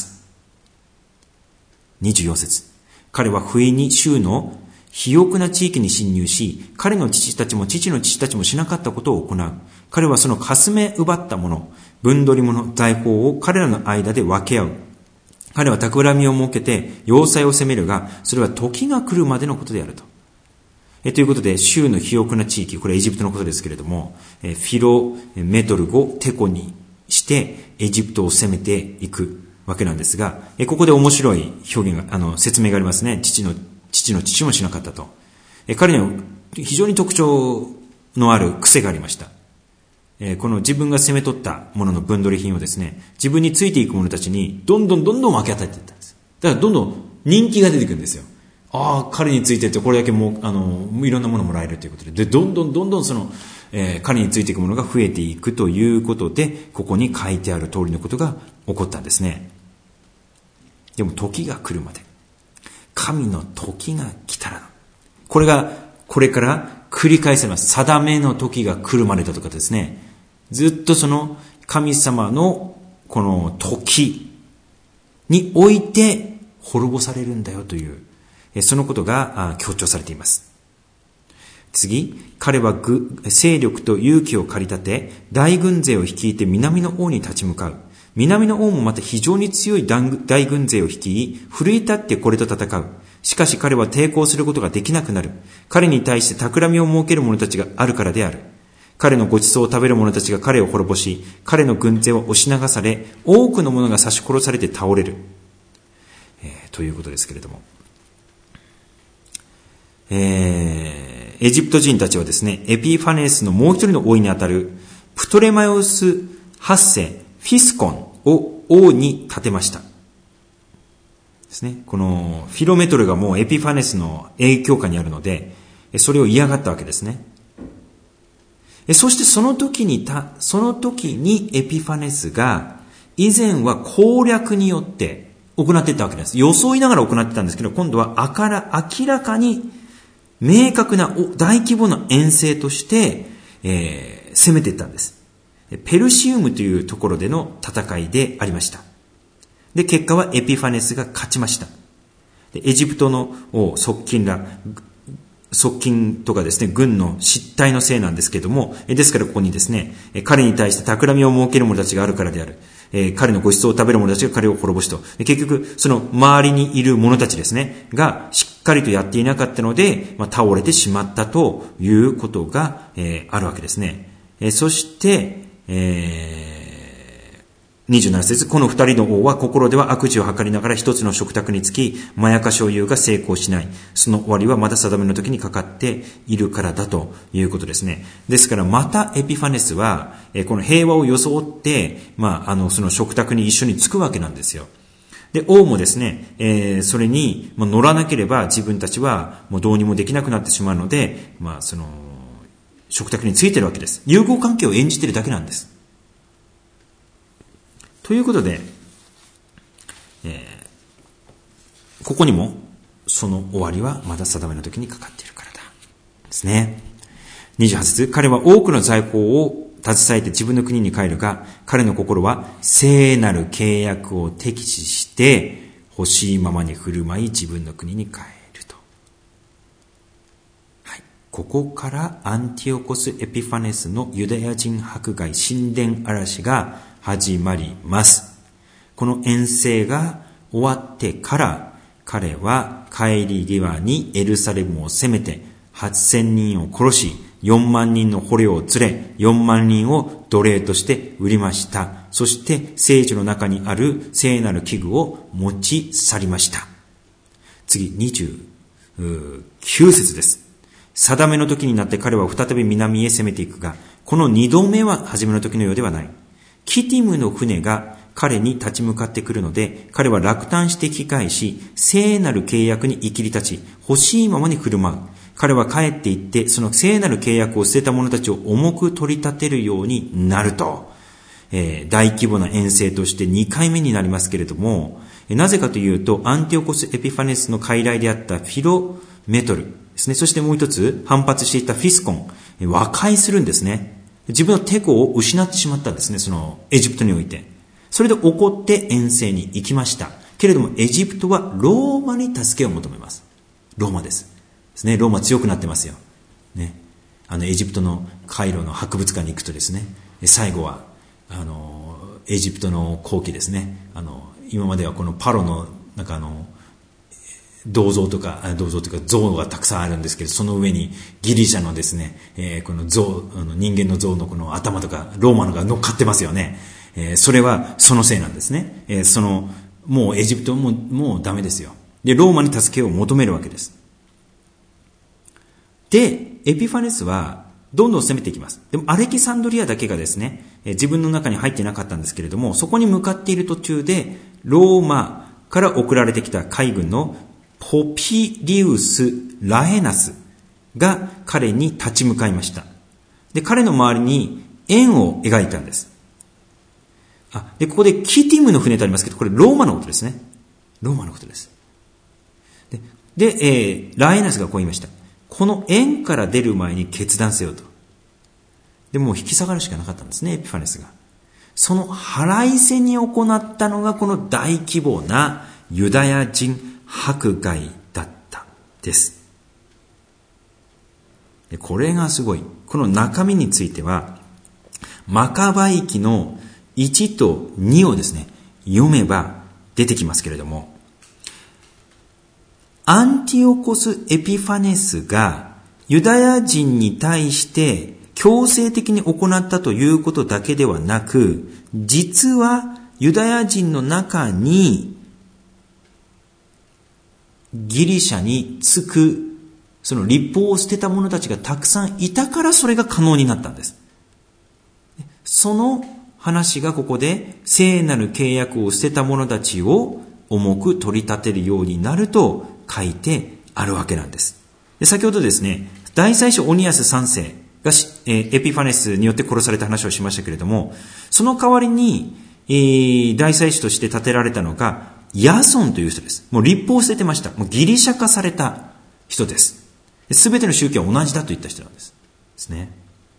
。24節。彼は不意に州の肥沃な地域に侵入し、彼の父たちも父の父たちもしなかったことを行う。彼はそのかすめ奪ったもの、分取り物、財宝を彼らの間で分け合う。彼は企みを設けて要塞を攻めるが、それは時が来るまでのことであると。ということで、州の肥沃な地域、これはエジプトのことですけれども、フィロメトルをテコにしてエジプトを攻めていくわけなんですが、ここで面白い表現が、説明がありますね。父の父もしなかったと。彼には非常に特徴のある癖がありました。この自分が攻め取ったものの分取り品をですね、自分についていく者たちにどんどん分け与えていったんです。だからどんどん人気が出てくるんですよ。ああ、彼についてってこれだけもう、いろんなものもらえるということで、どんどんその、彼についていくものが増えていくということで、ここに書いてある通りのことが起こったんですね。でも時が来るまで。神の時が来たら。これが、これから繰り返せます。定めの時が来るまでだとかですね。ずっとその神様のこの時において滅ぼされるんだよという、そのことが強調されています。次、彼は勢力と勇気を駆り立て、大軍勢を率いて南の王に立ち向かう。南の王もまた非常に強い大軍勢を率い、奮い立ってこれと戦う。しかし彼は抵抗することができなくなる。彼に対して企みを設ける者たちがあるからである。彼のご馳走を食べる者たちが彼を滅ぼし、彼の軍勢は押し流され、多くの者が刺し殺されて倒れる。ということですけれども。エジプト人たちはですね、エピファネスのもう一人の王にあたるプトレマイオス8世フィスコンを王に立てました。ですね。このフィロメトルがもうエピファネスの影響下にあるので、それを嫌がったわけですね。そしてその時にエピファネスが以前は攻略によって行っていったわけです。装いながら行っていたんですけど、今度は明らかに明確な大規模な遠征として、攻めていったんです。ペルシウムというところでの戦いでありました。で、結果はエピファネスが勝ちました。でエジプトの側近とかですね、軍の失態のせいなんですけれども、ですからここにですね、彼に対して企みを設ける者たちがあるからである。彼のご馳走を食べる者たちが彼を滅ぼしと。結局、その周りにいる者たちですね、がしっかりとやっていなかったので、倒れてしまったということが、あるわけですね。そして、27節、この二人の王は心では悪事を図りながら一つの食卓につき、まやかしを言うが成功しない。その終わりはまだ定めの時にかかっているからだということですね。ですからまたエピファネスは、この平和を装って、その食卓に一緒につくわけなんですよ。で、王もですね、それに乗らなければ自分たちはもうどうにもできなくなってしまうので、その食卓についてるわけです。友好関係を演じているだけなんです。ということで、ここにもその終わりはまだ定めの時にかかっているからだですね。28節、彼は多くの財宝を携えて自分の国に帰るが、彼の心は聖なる契約を敵視して欲しいままに振る舞い自分の国に帰ると。はい、ここからアンティオコス・エピファネスのユダヤ人迫害神殿荒らしが始まります。この遠征が終わってから彼は帰り際にエルサレムを攻めて8000人を殺し4万人の捕虜を連れ4万人を奴隷として売りました。そして聖女の中にある聖なる器具を持ち去りました。次、29節です。定めの時になって彼は再び南へ攻めていくが、この2度目は初めの時のようではない。キティムの船が彼に立ち向かってくるので、彼は落胆して引き返し、聖なる契約に生きり立ち、欲しいままに振る舞う。彼は帰っていって、その聖なる契約を捨てた者たちを重く取り立てるようになると、大規模な遠征として2回目になりますけれども、なぜかというと、アンティオコス・エピファネスの傀儡であったフィロメトルですね。そしてもう一つ、反発していたフィスコン、和解するんですね。自分のテコを失ってしまったんですね、そのエジプトにおいて。それで怒って遠征に行きました。けれどもエジプトはローマに助けを求めます。ローマです。ですね、ローマ強くなってますよ。ね。エジプトのカイロの博物館に行くとですね、最後は、エジプトの後期ですね、今まではこのパロの、銅像というか像がたくさんあるんですけど、その上にギリシャのですね、この像、人間の像のこの頭とかローマのが乗っかってますよね。それはそのせいなんですね。もうエジプトもうダメですよ。で、ローマに助けを求めるわけです。で、エピファネスはどんどん攻めていきます。でもアレキサンドリアだけがですね、自分の中に入ってなかったんですけれども、そこに向かっている途中で、ローマから送られてきた海軍のポピリウス・ラヘナスが彼に立ち向かいました。で、彼の周りに円を描いたんです。で、ここでキティムの船とありますけど、これローマのことですね。ローマのことです。で、ラヘナスがこう言いました。この円から出る前に決断せよと。でもう引き下がるしかなかったんですね、エピファネスが。その腹いせに行ったのがこの大規模なユダヤ人迫害だったです。でこれがすごい。この中身については、マカバイ記の1と2をですね、読めば出てきますけれども、アンティオコス・エピファネスがユダヤ人に対して強制的に行ったということだけではなく、実はユダヤ人の中にギリシャにつくその律法を捨てた者たちがたくさんいたからそれが可能になったんです。その話がここで聖なる契約を捨てた者たちを重く取り立てるようになると書いてあるわけなんです。で先ほどですね、大祭司オニアス3世がエピファネスによって殺された話をしましたけれども、その代わりに、大祭司として立てられたのがヤソンという人です。もう律法を捨ててました。もうギリシャ化された人です。すべての宗教は同じだと言った人なんです。ですね。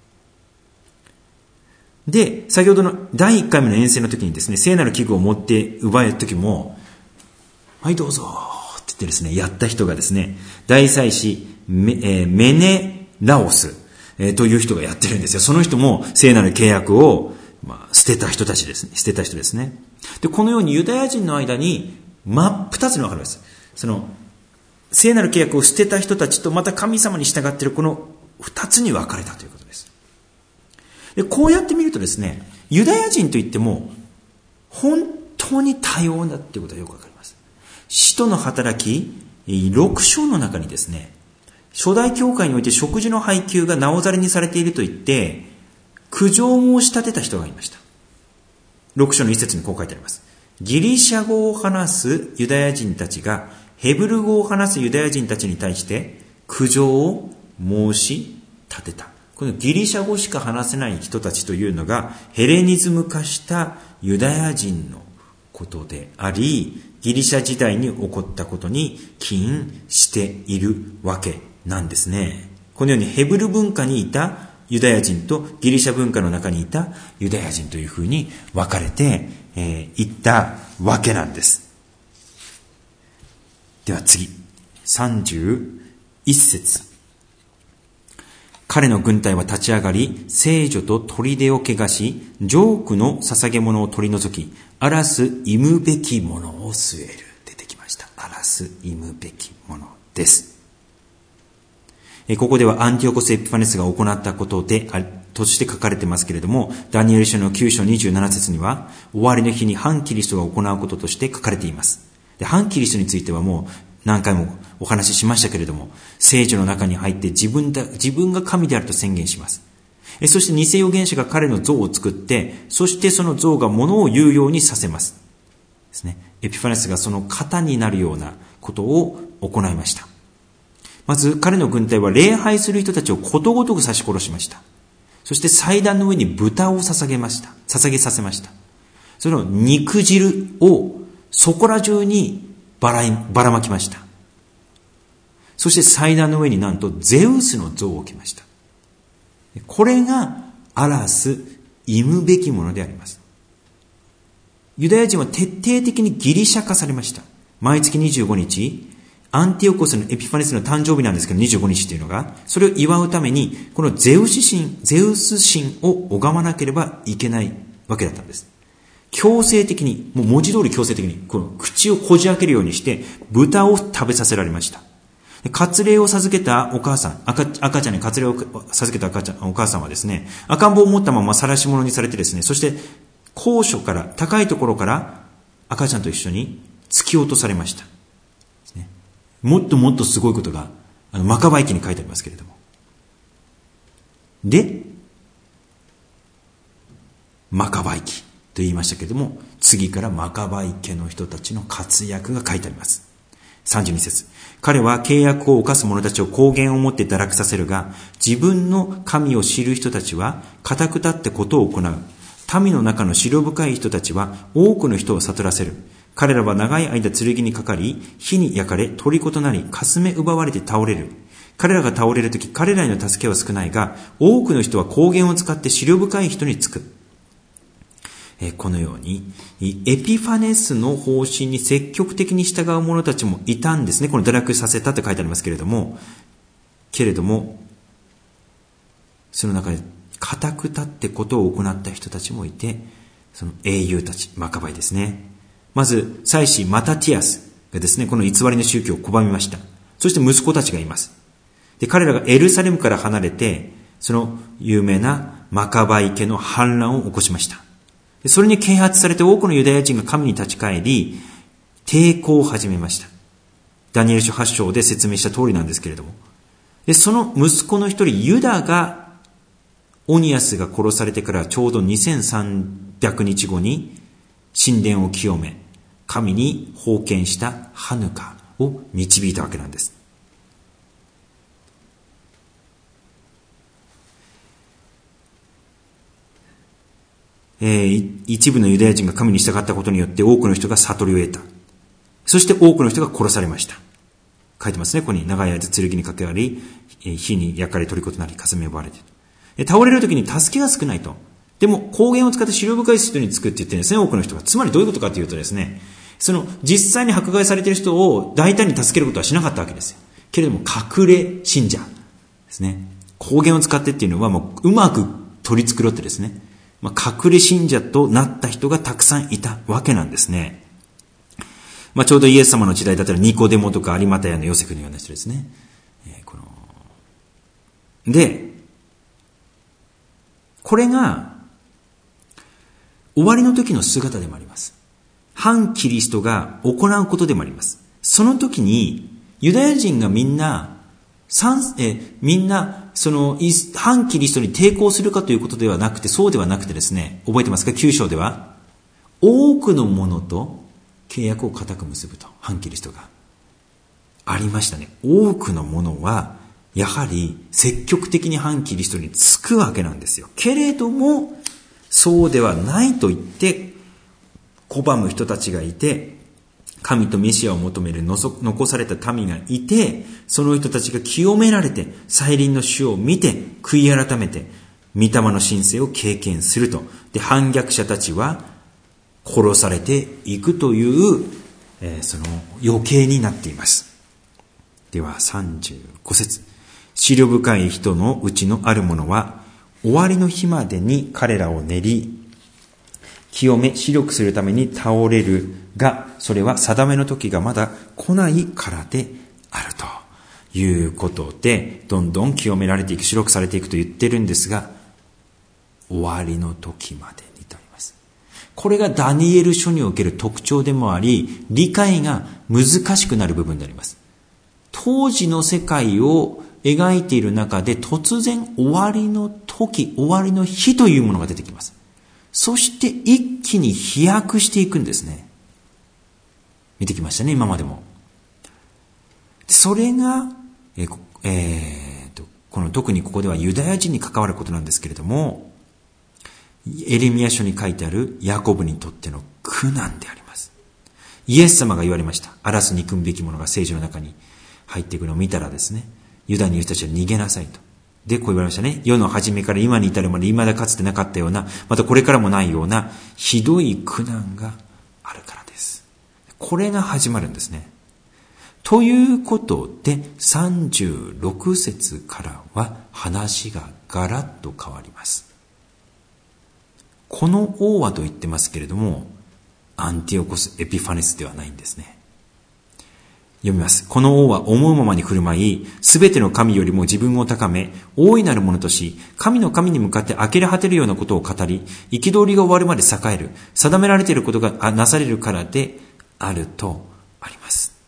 で、先ほどの第1回目の遠征の時にですね、聖なる器具を持って奪う時も、はいどうぞって言ってですね、やった人がですね、大祭司メネラオス、という人がやってるんですよ。その人も聖なる契約を、捨てた人たちですね。捨てた人ですね。で、このようにユダヤ人の間に真っ二つに分かれます。その聖なる契約を捨てた人たちとまた神様に従っているこの二つに分かれたということです。で、こうやって見るとですね、ユダヤ人といっても本当に多様だっていうことがよく分かります。使徒の働き6章の中にですね、初代教会において食事の配給がなおざりにされていると言って苦情を申し立てた人がいました。6章の一節にこう書いてあります。ギリシャ語を話すユダヤ人たちがヘブル語を話すユダヤ人たちに対して苦情を申し立てた。このギリシャ語しか話せない人たちというのがヘレニズム化したユダヤ人のことであり、ギリシャ時代に起こったことに起因しているわけなんですね。このようにヘブル文化にいたユダヤ人とギリシャ文化の中にいたユダヤ人というふうに分かれていったわけなんです。では次、31節。彼の軍隊は立ち上がり、聖女と砦を汚し、ジョークの捧げ物を取り除き、荒らす忌むべきものを据える。出てきました。荒らす忌むべきものです。ここではアンティオコス・エピファネスが行ったことでとして書かれてますけれども、ダニエル書の9章27節には、終わりの日に反キリストが行うこととして書かれています。で、反キリストについてはもう何回もお話ししましたけれども、聖女の中に入って自分が神であると宣言します。そして偽預言者が彼の像を作って、そしてその像が物を言うようにさせます。ですね。エピファネスがその型になるようなことを行いました。まず彼の軍隊は礼拝する人たちをことごとく刺し殺しました。そして祭壇の上に豚を捧げさせました。その肉汁をそこら中にばらまきました。そして祭壇の上になんとゼウスの像を置きました。これがアラス忌むべきものであります。ユダヤ人は徹底的にギリシャ化されました。毎月25日、アンティオコスのエピファネスの誕生日なんですけど、25日というのが、それを祝うために、このゼウス神を拝まなければいけないわけだったんです。強制的に、もう文字通り強制的に、この口をこじ開けるようにして、豚を食べさせられました。割礼を授けたお母さん、赤ちゃんに割礼を授けたお母さんはですね、赤ん坊を持ったまま晒し物にされてですね、そして高所から、高いところから赤ちゃんと一緒に突き落とされました。もっともっとすごいことが、マカバイ記に書いてありますけれども。で、マカバイ記と言いましたけれども、次からマカバイ家の人たちの活躍が書いてあります。32節。彼は契約を犯す者たちを公言をもって堕落させるが、自分の神を知る人たちは固く立ってことを行う。民の中の思慮深い人たちは多くの人を悟らせる。彼らは長い間剣にかかり、火に焼かれ、虜となり、かすめ奪われて倒れる。彼らが倒れるとき、彼らへの助けは少ないが、多くの人は公言を使って思慮深い人につく。このように、エピファネスの方針に積極的に従う者たちもいたんですね。この堕落させたって書いてありますけれども、その中で固く立ってことを行った人たちもいて、その英雄たち、マカバイですね。まず、祭司マタティアスがですね、この偽りの宗教を拒みました。そして息子たちがいます。で、彼らがエルサレムから離れて、その有名なマカバイ家の反乱を起こしました。それに啓発されて多くのユダヤ人が神に立ち返り、抵抗を始めました。ダニエル書8章で説明した通りなんですけれども。で、その息子の一人、ユダが、オニアスが殺されてからちょうど2300日後に、神殿を清め、神に奉献したハヌカを導いたわけなんです。一部のユダヤ人が神に従ったことによって多くの人が悟りを得た。そして多くの人が殺されました。書いてますね。ここに長い間剣にかけられ、火に焼かれ虜となり、かすめ奪われている。倒れる時に助けが少ないと。でも、公言を使って思慮深い人につくって言ってるんですね、多くの人が。つまりどういうことかというとですね、実際に迫害されている人を大胆に助けることはしなかったわけですよ。けれども、隠れ信者ですね。公言を使ってっていうのは、もう、うまく取り繕ってですね、隠れ信者となった人がたくさんいたわけなんですね。ちょうどイエス様の時代だったらニコデモとか有股屋のヨセフのような人ですね。で、これが終わりの時の姿でもあります。反キリストが行うことでもあります。その時にユダヤ人がみんな反キリストに抵抗するかということではなくて、そうではなくてですね、覚えてますか？9章では、多くの者と契約を固く結ぶと、反キリストがありましたね。多くの者は、やはり積極的に反キリストにつくわけなんですよ。けれども、そうではないと言って、拒む人たちがいて、神とメシアを求める残された民がいて、その人たちが清められて、再臨の主を見て、悔い改めて、御霊の神聖を経験すると。で、反逆者たちは殺されていくという、その余計になっています。では、35節。思慮深い人のうちのある者は、終わりの日までに彼らを練り、清め、白くするために倒れるが、それは定めの時がまだ来ないからであるということで、どんどん清められていく、白くされていくと言ってるんですが、 終わりの時までにとあります。これがダニエル書における特徴でもあり、理解が難しくなる部分であります。当時の世界を描いている中で突然終わりの時、終わりの日というものが出てきます。そして一気に飛躍していくんですね。見てきましたね、今までも。それが、特にここではユダヤ人に関わることなんですけれども、エレミヤ書に書いてあるヤコブにとっての苦難であります。イエス様が言われました。荒らす憎むべきものが聖女の中に入っていくのを見たらですね、ユダにいる人たちは逃げなさいと。で、こう言われましたね。世の初めから今に至るまで未だかつてなかったような、またこれからもないようなひどい苦難があるからです。これが始まるんですね。ということで、36節からは話がガラッと変わります。この王はと言ってますけれども、アンティオコス・エピファネスではないんですね。読みます。この王は思うままに振る舞い、すべての神よりも自分を高め、大いなるものとし、神の神に向かって呆れ果てるようなことを語り、憤りが終わるまで栄える、定められていることがなされるからであるとあります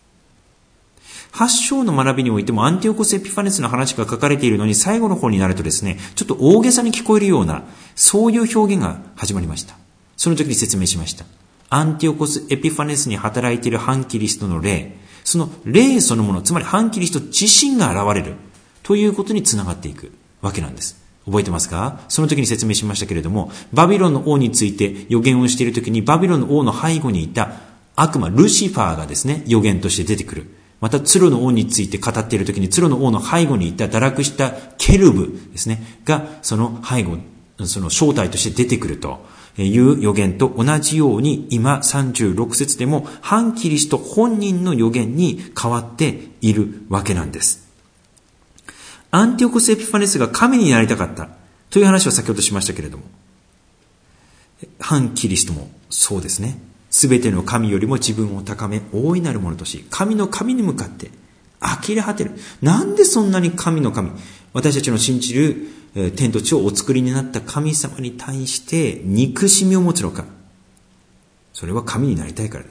。8章の学びにおいてもアンティオコス・エピファネスの話が書かれているのに、最後の方になるとですね、ちょっと大げさに聞こえるような、そういう表現が始まりました。その時に説明しました。アンティオコス・エピファネスに働いている反キリストの霊、その霊そのもの、つまり反キリスト自身が現れるということにつながっていくわけなんです。覚えてますか？その時に説明しましたけれども、バビロンの王について予言をしている時に、バビロンの王の背後にいた悪魔ルシファーがですね、予言として出てくる。またツロの王について語っている時に、ツロの王の背後にいた堕落したケルブですねが、その背後、その正体として出てくるという予言と同じように、今36節でも反キリスト本人の予言に変わっているわけなんです。アンティオコス・エピファネスが神になりたかったという話を先ほどしましたけれども、反キリストもそうですね。すべての神よりも自分を高め、大いなるものとし、神の神に向かって呆れ果てる。なんでそんなに神の神、私たちの信じる天と地をお作りになった神様に対して憎しみを持つのか。それは神になりたいからです。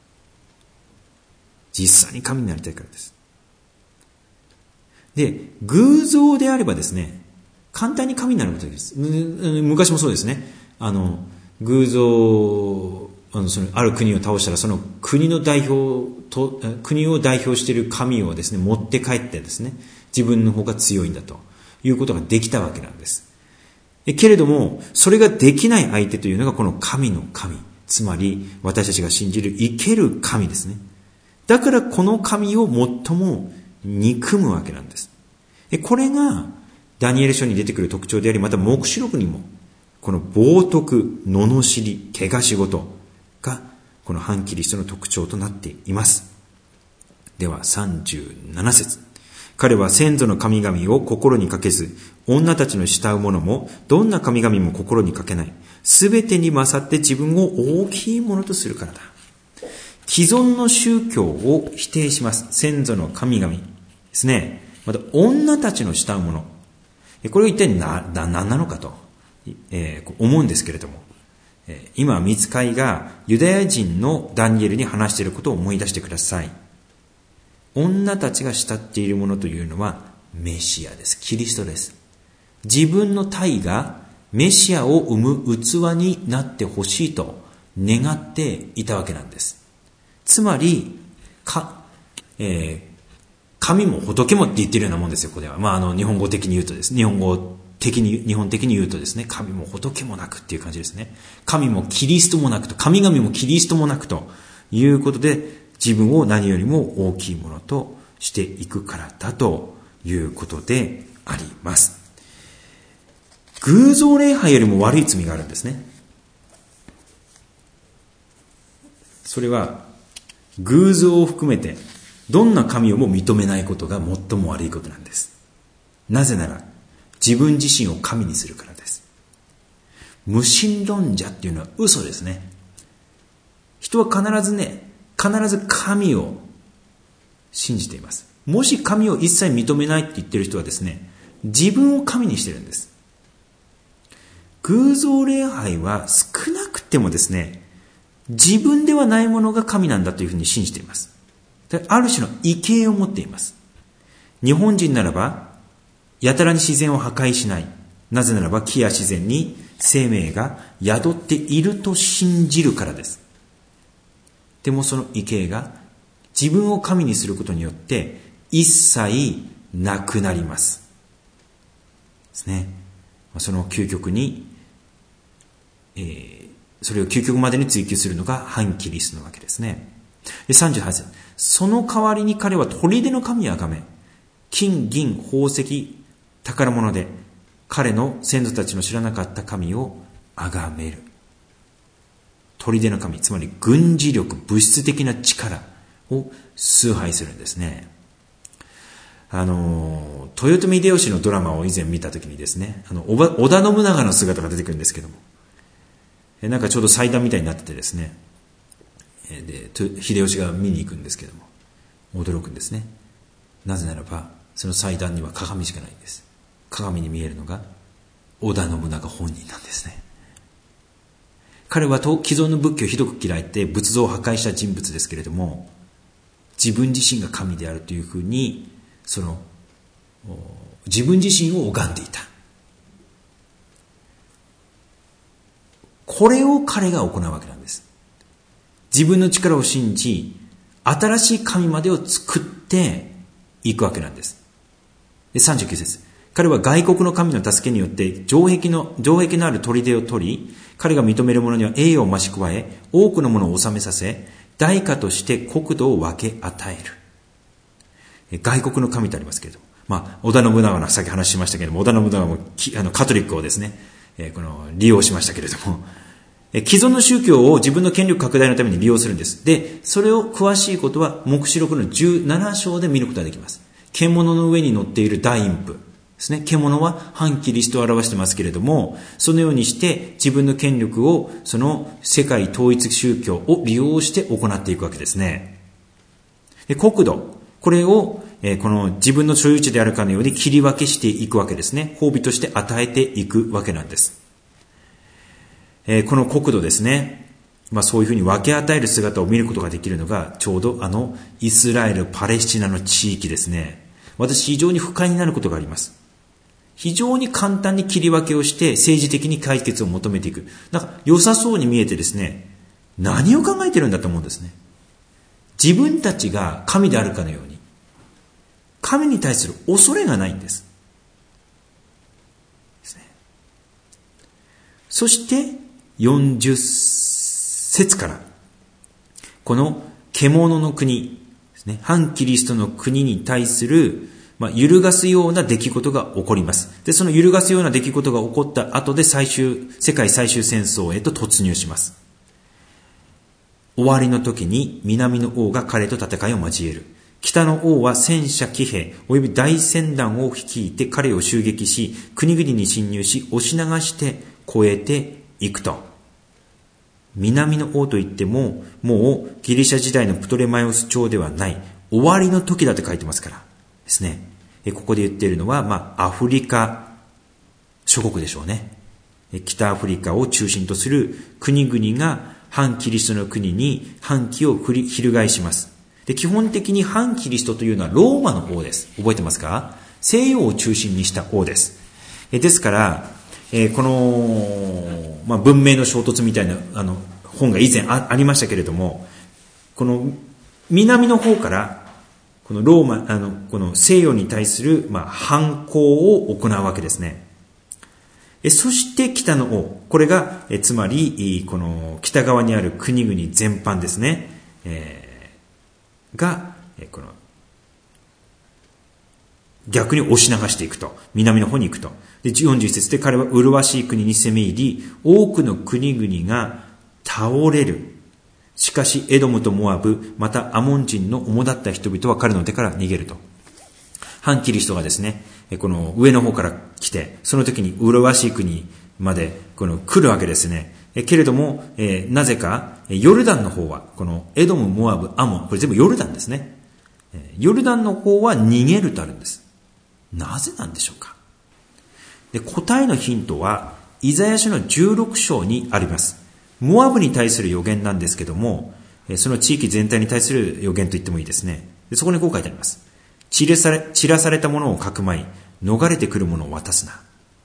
実際に神になりたいからです。で、偶像であればですね、簡単に神になることです。昔もそうですね。偶像、ある国を倒したら、その国の代表と、国を代表している神をですね、持って帰ってですね、自分の方が強いんだということができたわけなんです。けれども、それができない相手というのがこの神の神。つまり、私たちが信じる生ける神ですね。だからこの神を最も憎むわけなんです。これが、ダニエル書に出てくる特徴であり、また黙示録にも、この冒涜、罵り、汚し事が、この反キリストの特徴となっています。では、37節。彼は先祖の神々を心にかけず、女たちの慕う者も、どんな神々も心にかけない。すべてに勝って自分を大きいものとするからだ。既存の宗教を否定します。先祖の神々ですね。また、女たちの慕う者。これは一体何なのかと、思うんですけれども、今、ミツカイがユダヤ人のダニエルに話していることを思い出してください。女たちが慕っているものというのはメシアです。キリストです。自分の体がメシアを生む器になってほしいと願っていたわけなんです。つまり、神も仏もって言ってるようなもんですよ、これは。日本語的に言うとですね、日本的に言うとですね、神も仏もなくっていう感じですね。神もキリストもなくと、神々もキリストもなくということで、自分を何よりも大きいものとしていくからだということであります。偶像礼拝よりも悪い罪があるんですね。それは偶像を含めてどんな神をも認めないことが最も悪いことなんです。なぜなら自分自身を神にするからです。無神論者っていうのは嘘ですね。人は必ず神を信じています。もし神を一切認めないって言ってる人はですね、自分を神にしてるんです。 偶像礼拝は少なくてもですね、自分ではないものが神なんだというふうに信じています。ある種の畏敬を持っています。日本人ならば、やたらに自然を破壊しない。なぜならば木や自然に生命が宿っていると信じるからです。でもその畏敬が自分を神にすることによって一切なくなります。ですね。その究極に、それを究極までに追求するのが反キリストなわけですね。で、38節。その代わりに彼は砦の神を崇め、金、銀、宝石、宝物で彼の先祖たちの知らなかった神を崇める。砦の神、つまり軍事力、物質的な力を崇拝するんですね。豊臣秀吉のドラマを以前見たときにですね、織田信長の姿が出てくるんですけども、なんかちょうど祭壇みたいになっててですね、で秀吉が見に行くんですけども、驚くんですね。なぜならばその祭壇には鏡しかないんです。鏡に見えるのが織田信長本人なんですね。彼は既存の仏教をひどく嫌いで仏像を破壊した人物ですけれども、自分自身が神であるというふうに自分自身を拝んでいた。これを彼が行うわけなんです。自分の力を信じ、新しい神までを作っていくわけなんです。で、39節。彼は外国の神の助けによって城壁のある砦を取り、彼が認める者には栄誉を増し加え、多くのものを治めさせ、代価として国土を分け与える。外国の神とありますけれども、織田信長のさっき話しましたけれども、織田信長もカトリックをですね、利用しましたけれども、既存の宗教を自分の権力拡大のために利用するんです。で、それを詳しいことは黙示録の17章で見ることができます。獣の上に乗っている大陰譜ですね。獣は反キリストを表してますけれども、そのようにして自分の権力をその世界統一宗教を利用して行っていくわけですね。で、国土、これをこの自分の所有地であるかのように切り分けしていくわけですね。褒美として与えていくわけなんです。この国土ですね、そういうふうに分け与える姿を見ることができるのがちょうどイスラエル・パレスチナの地域ですね。私非常に不快になることがあります。非常に簡単に切り分けをして政治的に解決を求めていく。なんか良さそうに見えてですね、何を考えてるんだと思うんですね。自分たちが神であるかのように、神に対する恐れがないんです。そして40節からこの獣の国ですね、反キリストの国に対する揺るがすような出来事が起こります。で、その揺るがすような出来事が起こった後で世界最終戦争へと突入します。終わりの時に南の王が彼と戦いを交える。北の王は戦車騎兵および大船団を率いて彼を襲撃し、国々に侵入し、押し流して越えていくと。南の王といっても、もうギリシャ時代のプトレマイオス朝ではない、終わりの時だと書いてますからですね。ここで言っているのは、アフリカ諸国でしょうね。北アフリカを中心とする国々が反キリストの国に反旗を翻します。で、基本的に反キリストというのはローマの王です。覚えてますか？西洋を中心にした王です。ですから、この、文明の衝突みたいな本が以前 ありましたけれども、この南の方からこのローマこの西洋に対する反抗を行うわけですね。そして北の王、これがつまりこの北側にある国々全般ですね、がこの逆に押し流していくと、南の方に行くと。で、41節で彼は麗しい国に攻め入り、多くの国々が倒れる。しかしエドムとモアブ、またアモン人の主だった人々は彼の手から逃げると。反キリストがですね、この上の方から来て、その時に麗しい国まで来るわけですね。けれども、なぜかヨルダンの方は、このエドム、モアブ、アモン、これ全部ヨルダンですね。ヨルダンの方は逃げるとあるんです。なぜなんでしょうか。で、答えのヒントはイザヤ書の16章にあります。モアブに対する予言なんですけども、その地域全体に対する予言と言ってもいいですね。そこにこう書いてあります。散らされたものをかくまい、逃れてくるものを渡すな。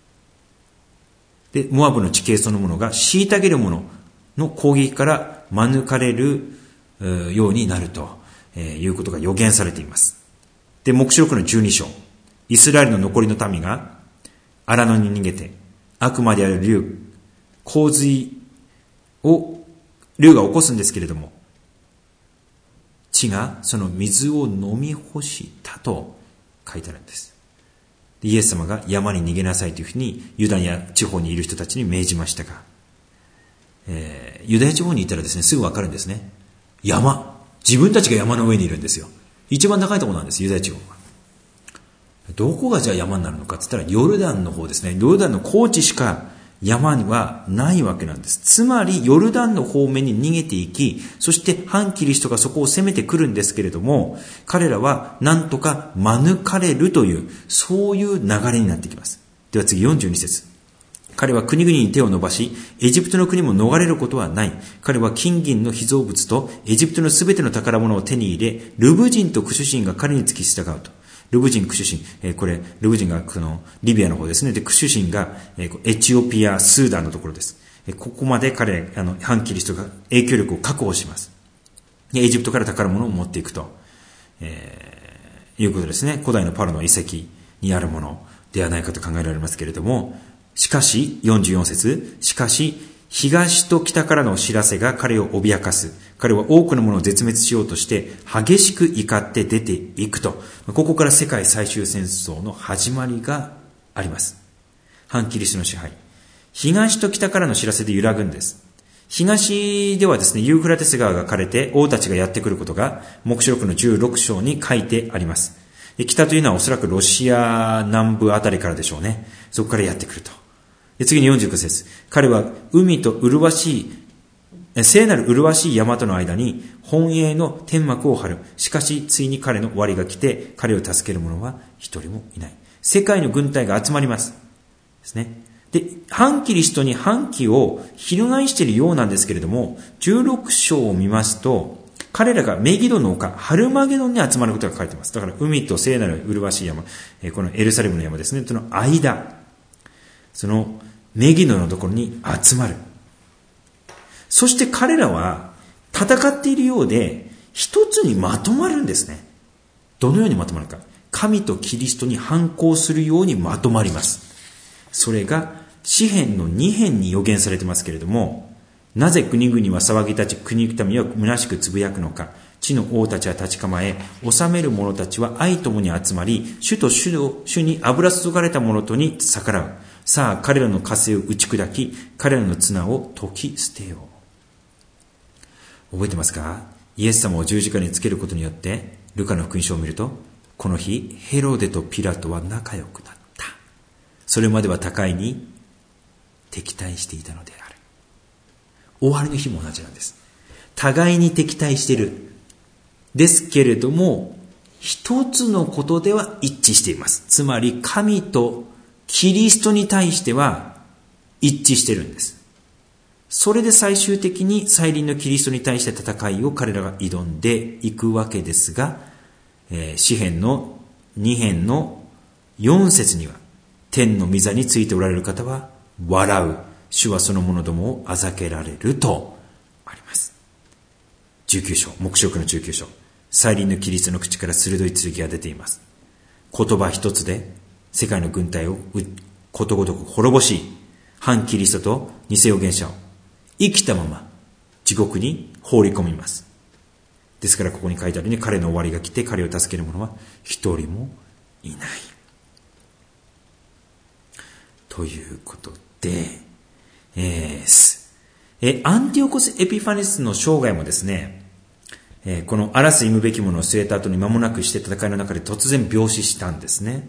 で、モアブの地形そのものが虐げる者の攻撃から免れるようになるということが予言されています。で、黙示録の12章。イスラエルの残りの民が荒野に逃げて、悪魔である竜、洪水を竜が起こすんですけれども、地がその水を飲み干したと書いてあるんです。イエス様が山に逃げなさいというふうにユダヤ地方にいる人たちに命じましたが、ユダヤ地方にいたらですね、すぐわかるんですね。山。自分たちが山の上にいるんですよ。一番高いところなんです、ユダヤ地方は。どこがじゃあ山になるのかって言ったら、ヨルダンの方ですね。ヨルダンの高地しか山にはないわけなんです。つまり、ヨルダンの方面に逃げていき、そして反キリストがそこを攻めてくるんですけれども、彼らはなんとか免れるという、そういう流れになってきます。では次42節。彼は国々に手を伸ばし、エジプトの国も逃れることはない。彼は金銀の被造物とエジプトのすべての宝物を手に入れ、ルブ人とクシュ人が彼につき従うと。ルブ人、クシュ人、これ、ルブ人がリビアの方ですね。で、クシュ人がエチオピア、スーダンのところです。ここまで彼、反キリストが影響力を確保します。エジプトから宝物を持っていくと、いうことですね。古代のパロの遺跡にあるものではないかと考えられますけれども、しかし、44節、しかし、東と北からの知らせが彼を脅かす。彼は多くのものを絶滅しようとして、激しく怒って出ていくと。ここから世界最終戦争の始まりがあります。反キリストの支配。東と北からの知らせで揺らぐんです。東ではですね、ユーフラテス川が枯れて王たちがやってくることが、黙示録の16章に書いてあります。北というのはおそらくロシア南部あたりからでしょうね。そこからやってくると。次に49節。彼は海と麗しい、聖なる麗しい山との間に本営の天幕を張る。しかし、ついに彼の終わりが来て、彼を助ける者は一人もいない。世界の軍隊が集まります。ですね。で、反キリストに反旗を翻しているようなんですけれども、16章を見ますと、彼らがメギドの丘、ハルマゲドンに集まることが書いています。だから、海と聖なる麗しい山、このエルサレムの山ですね、その間、そのメギドのところに集まる。そして彼らは戦っているようで一つにまとまるんですね。どのようにまとまるか。神とキリストに反抗するようにまとまります。それが詩編の2編に予言されてますけれども、なぜ国々は騒ぎ立ち、国民は虚しくつぶやくのか。地の王たちは立ち構え、治める者たちは愛ともに集まり、主と主に油注がれた者とに逆らう。さあ、彼らの枷を打ち砕き、彼らの綱を解き捨てよう。覚えてますか？イエス様を十字架につけることによって、ルカの福音書を見ると、この日、ヘロデとピラトは仲良くなった。それまでは互いに敵対していたのである。終わりの日も同じなんです。互いに敵対している。ですけれども、一つのことでは一致しています。つまり、神とキリストに対しては一致してるんです。それで最終的に再臨のキリストに対して戦いを彼らが挑んでいくわけですが、詩編の2編の4節には、天の御座についておられる方は笑う。主はその者どもをあざけられるとあります。19章、黙示録の19章。再臨のキリストの口から鋭い剣が出ています。言葉一つで世界の軍隊をことごとく滅ぼし、反キリストと偽預言者を生きたまま地獄に放り込みます。ですからここに書いてあるように、彼の終わりが来て彼を助ける者は一人もいない。ということで、アンティオコス・エピファネスの生涯もですね、この荒らす忌むべきものを据えた後に間もなくして戦いの中で突然病死したんですね。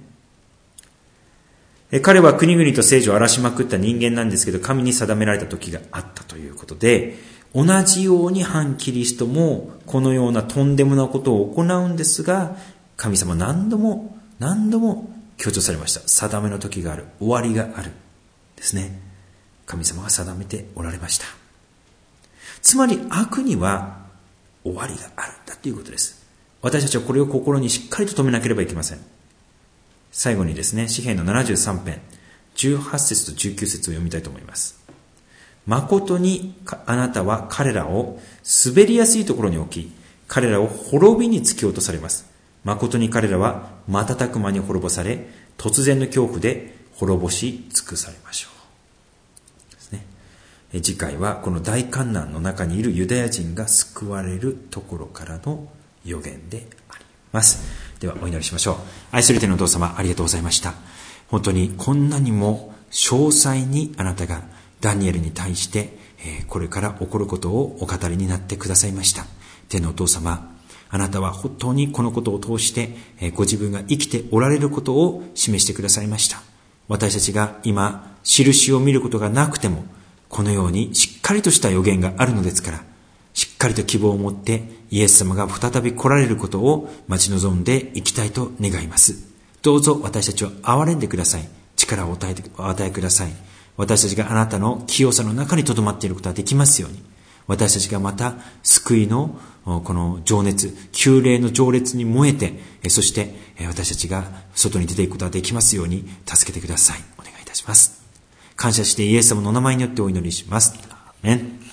彼は国々と聖女を荒らしまくった人間なんですけど、神に定められた時があったということで、同じように反キリストもこのようなとんでもなことを行うんですが、神様何度も強調されました。定めの時がある。終わりがある。ですね。 神様が定めておられました。つまり悪には終わりがあるんだということです。私たちはこれを心にしっかりと留めなければいけません。最後にですね、詩編の73編18節と19節を読みたいと思います。誠にあなたは彼らを滑りやすいところに置き、彼らを滅びに突き落とされます。誠に彼らは瞬く間に滅ぼされ、突然の恐怖で滅ぼし尽くされましょう。ですね。次回はこの大患難の中にいるユダヤ人が救われるところからの予言であります。ではお祈りしましょう。愛する天のお父様、ありがとうございました。本当にこんなにも詳細にあなたがダニエルに対してこれから起こることをお語りになってくださいました。天のお父様、あなたは本当にこのことを通してご自分が生きておられることを示してくださいました。私たちが今印を見ることがなくても、このようにしっかりとした予言があるのですから、しっかりと希望を持ってイエス様が再び来られることを待ち望んでいきたいと願います。どうぞ私たちを憐れんでください。力をお与えください。私たちがあなたの清さの中に留まっていることができますように、私たちがまた救いのこの情熱、救霊の情熱に燃えて、そして私たちが外に出ていくことができますように助けてください。お願いいたします。感謝してイエス様のお名前によってお祈りします。アーメン。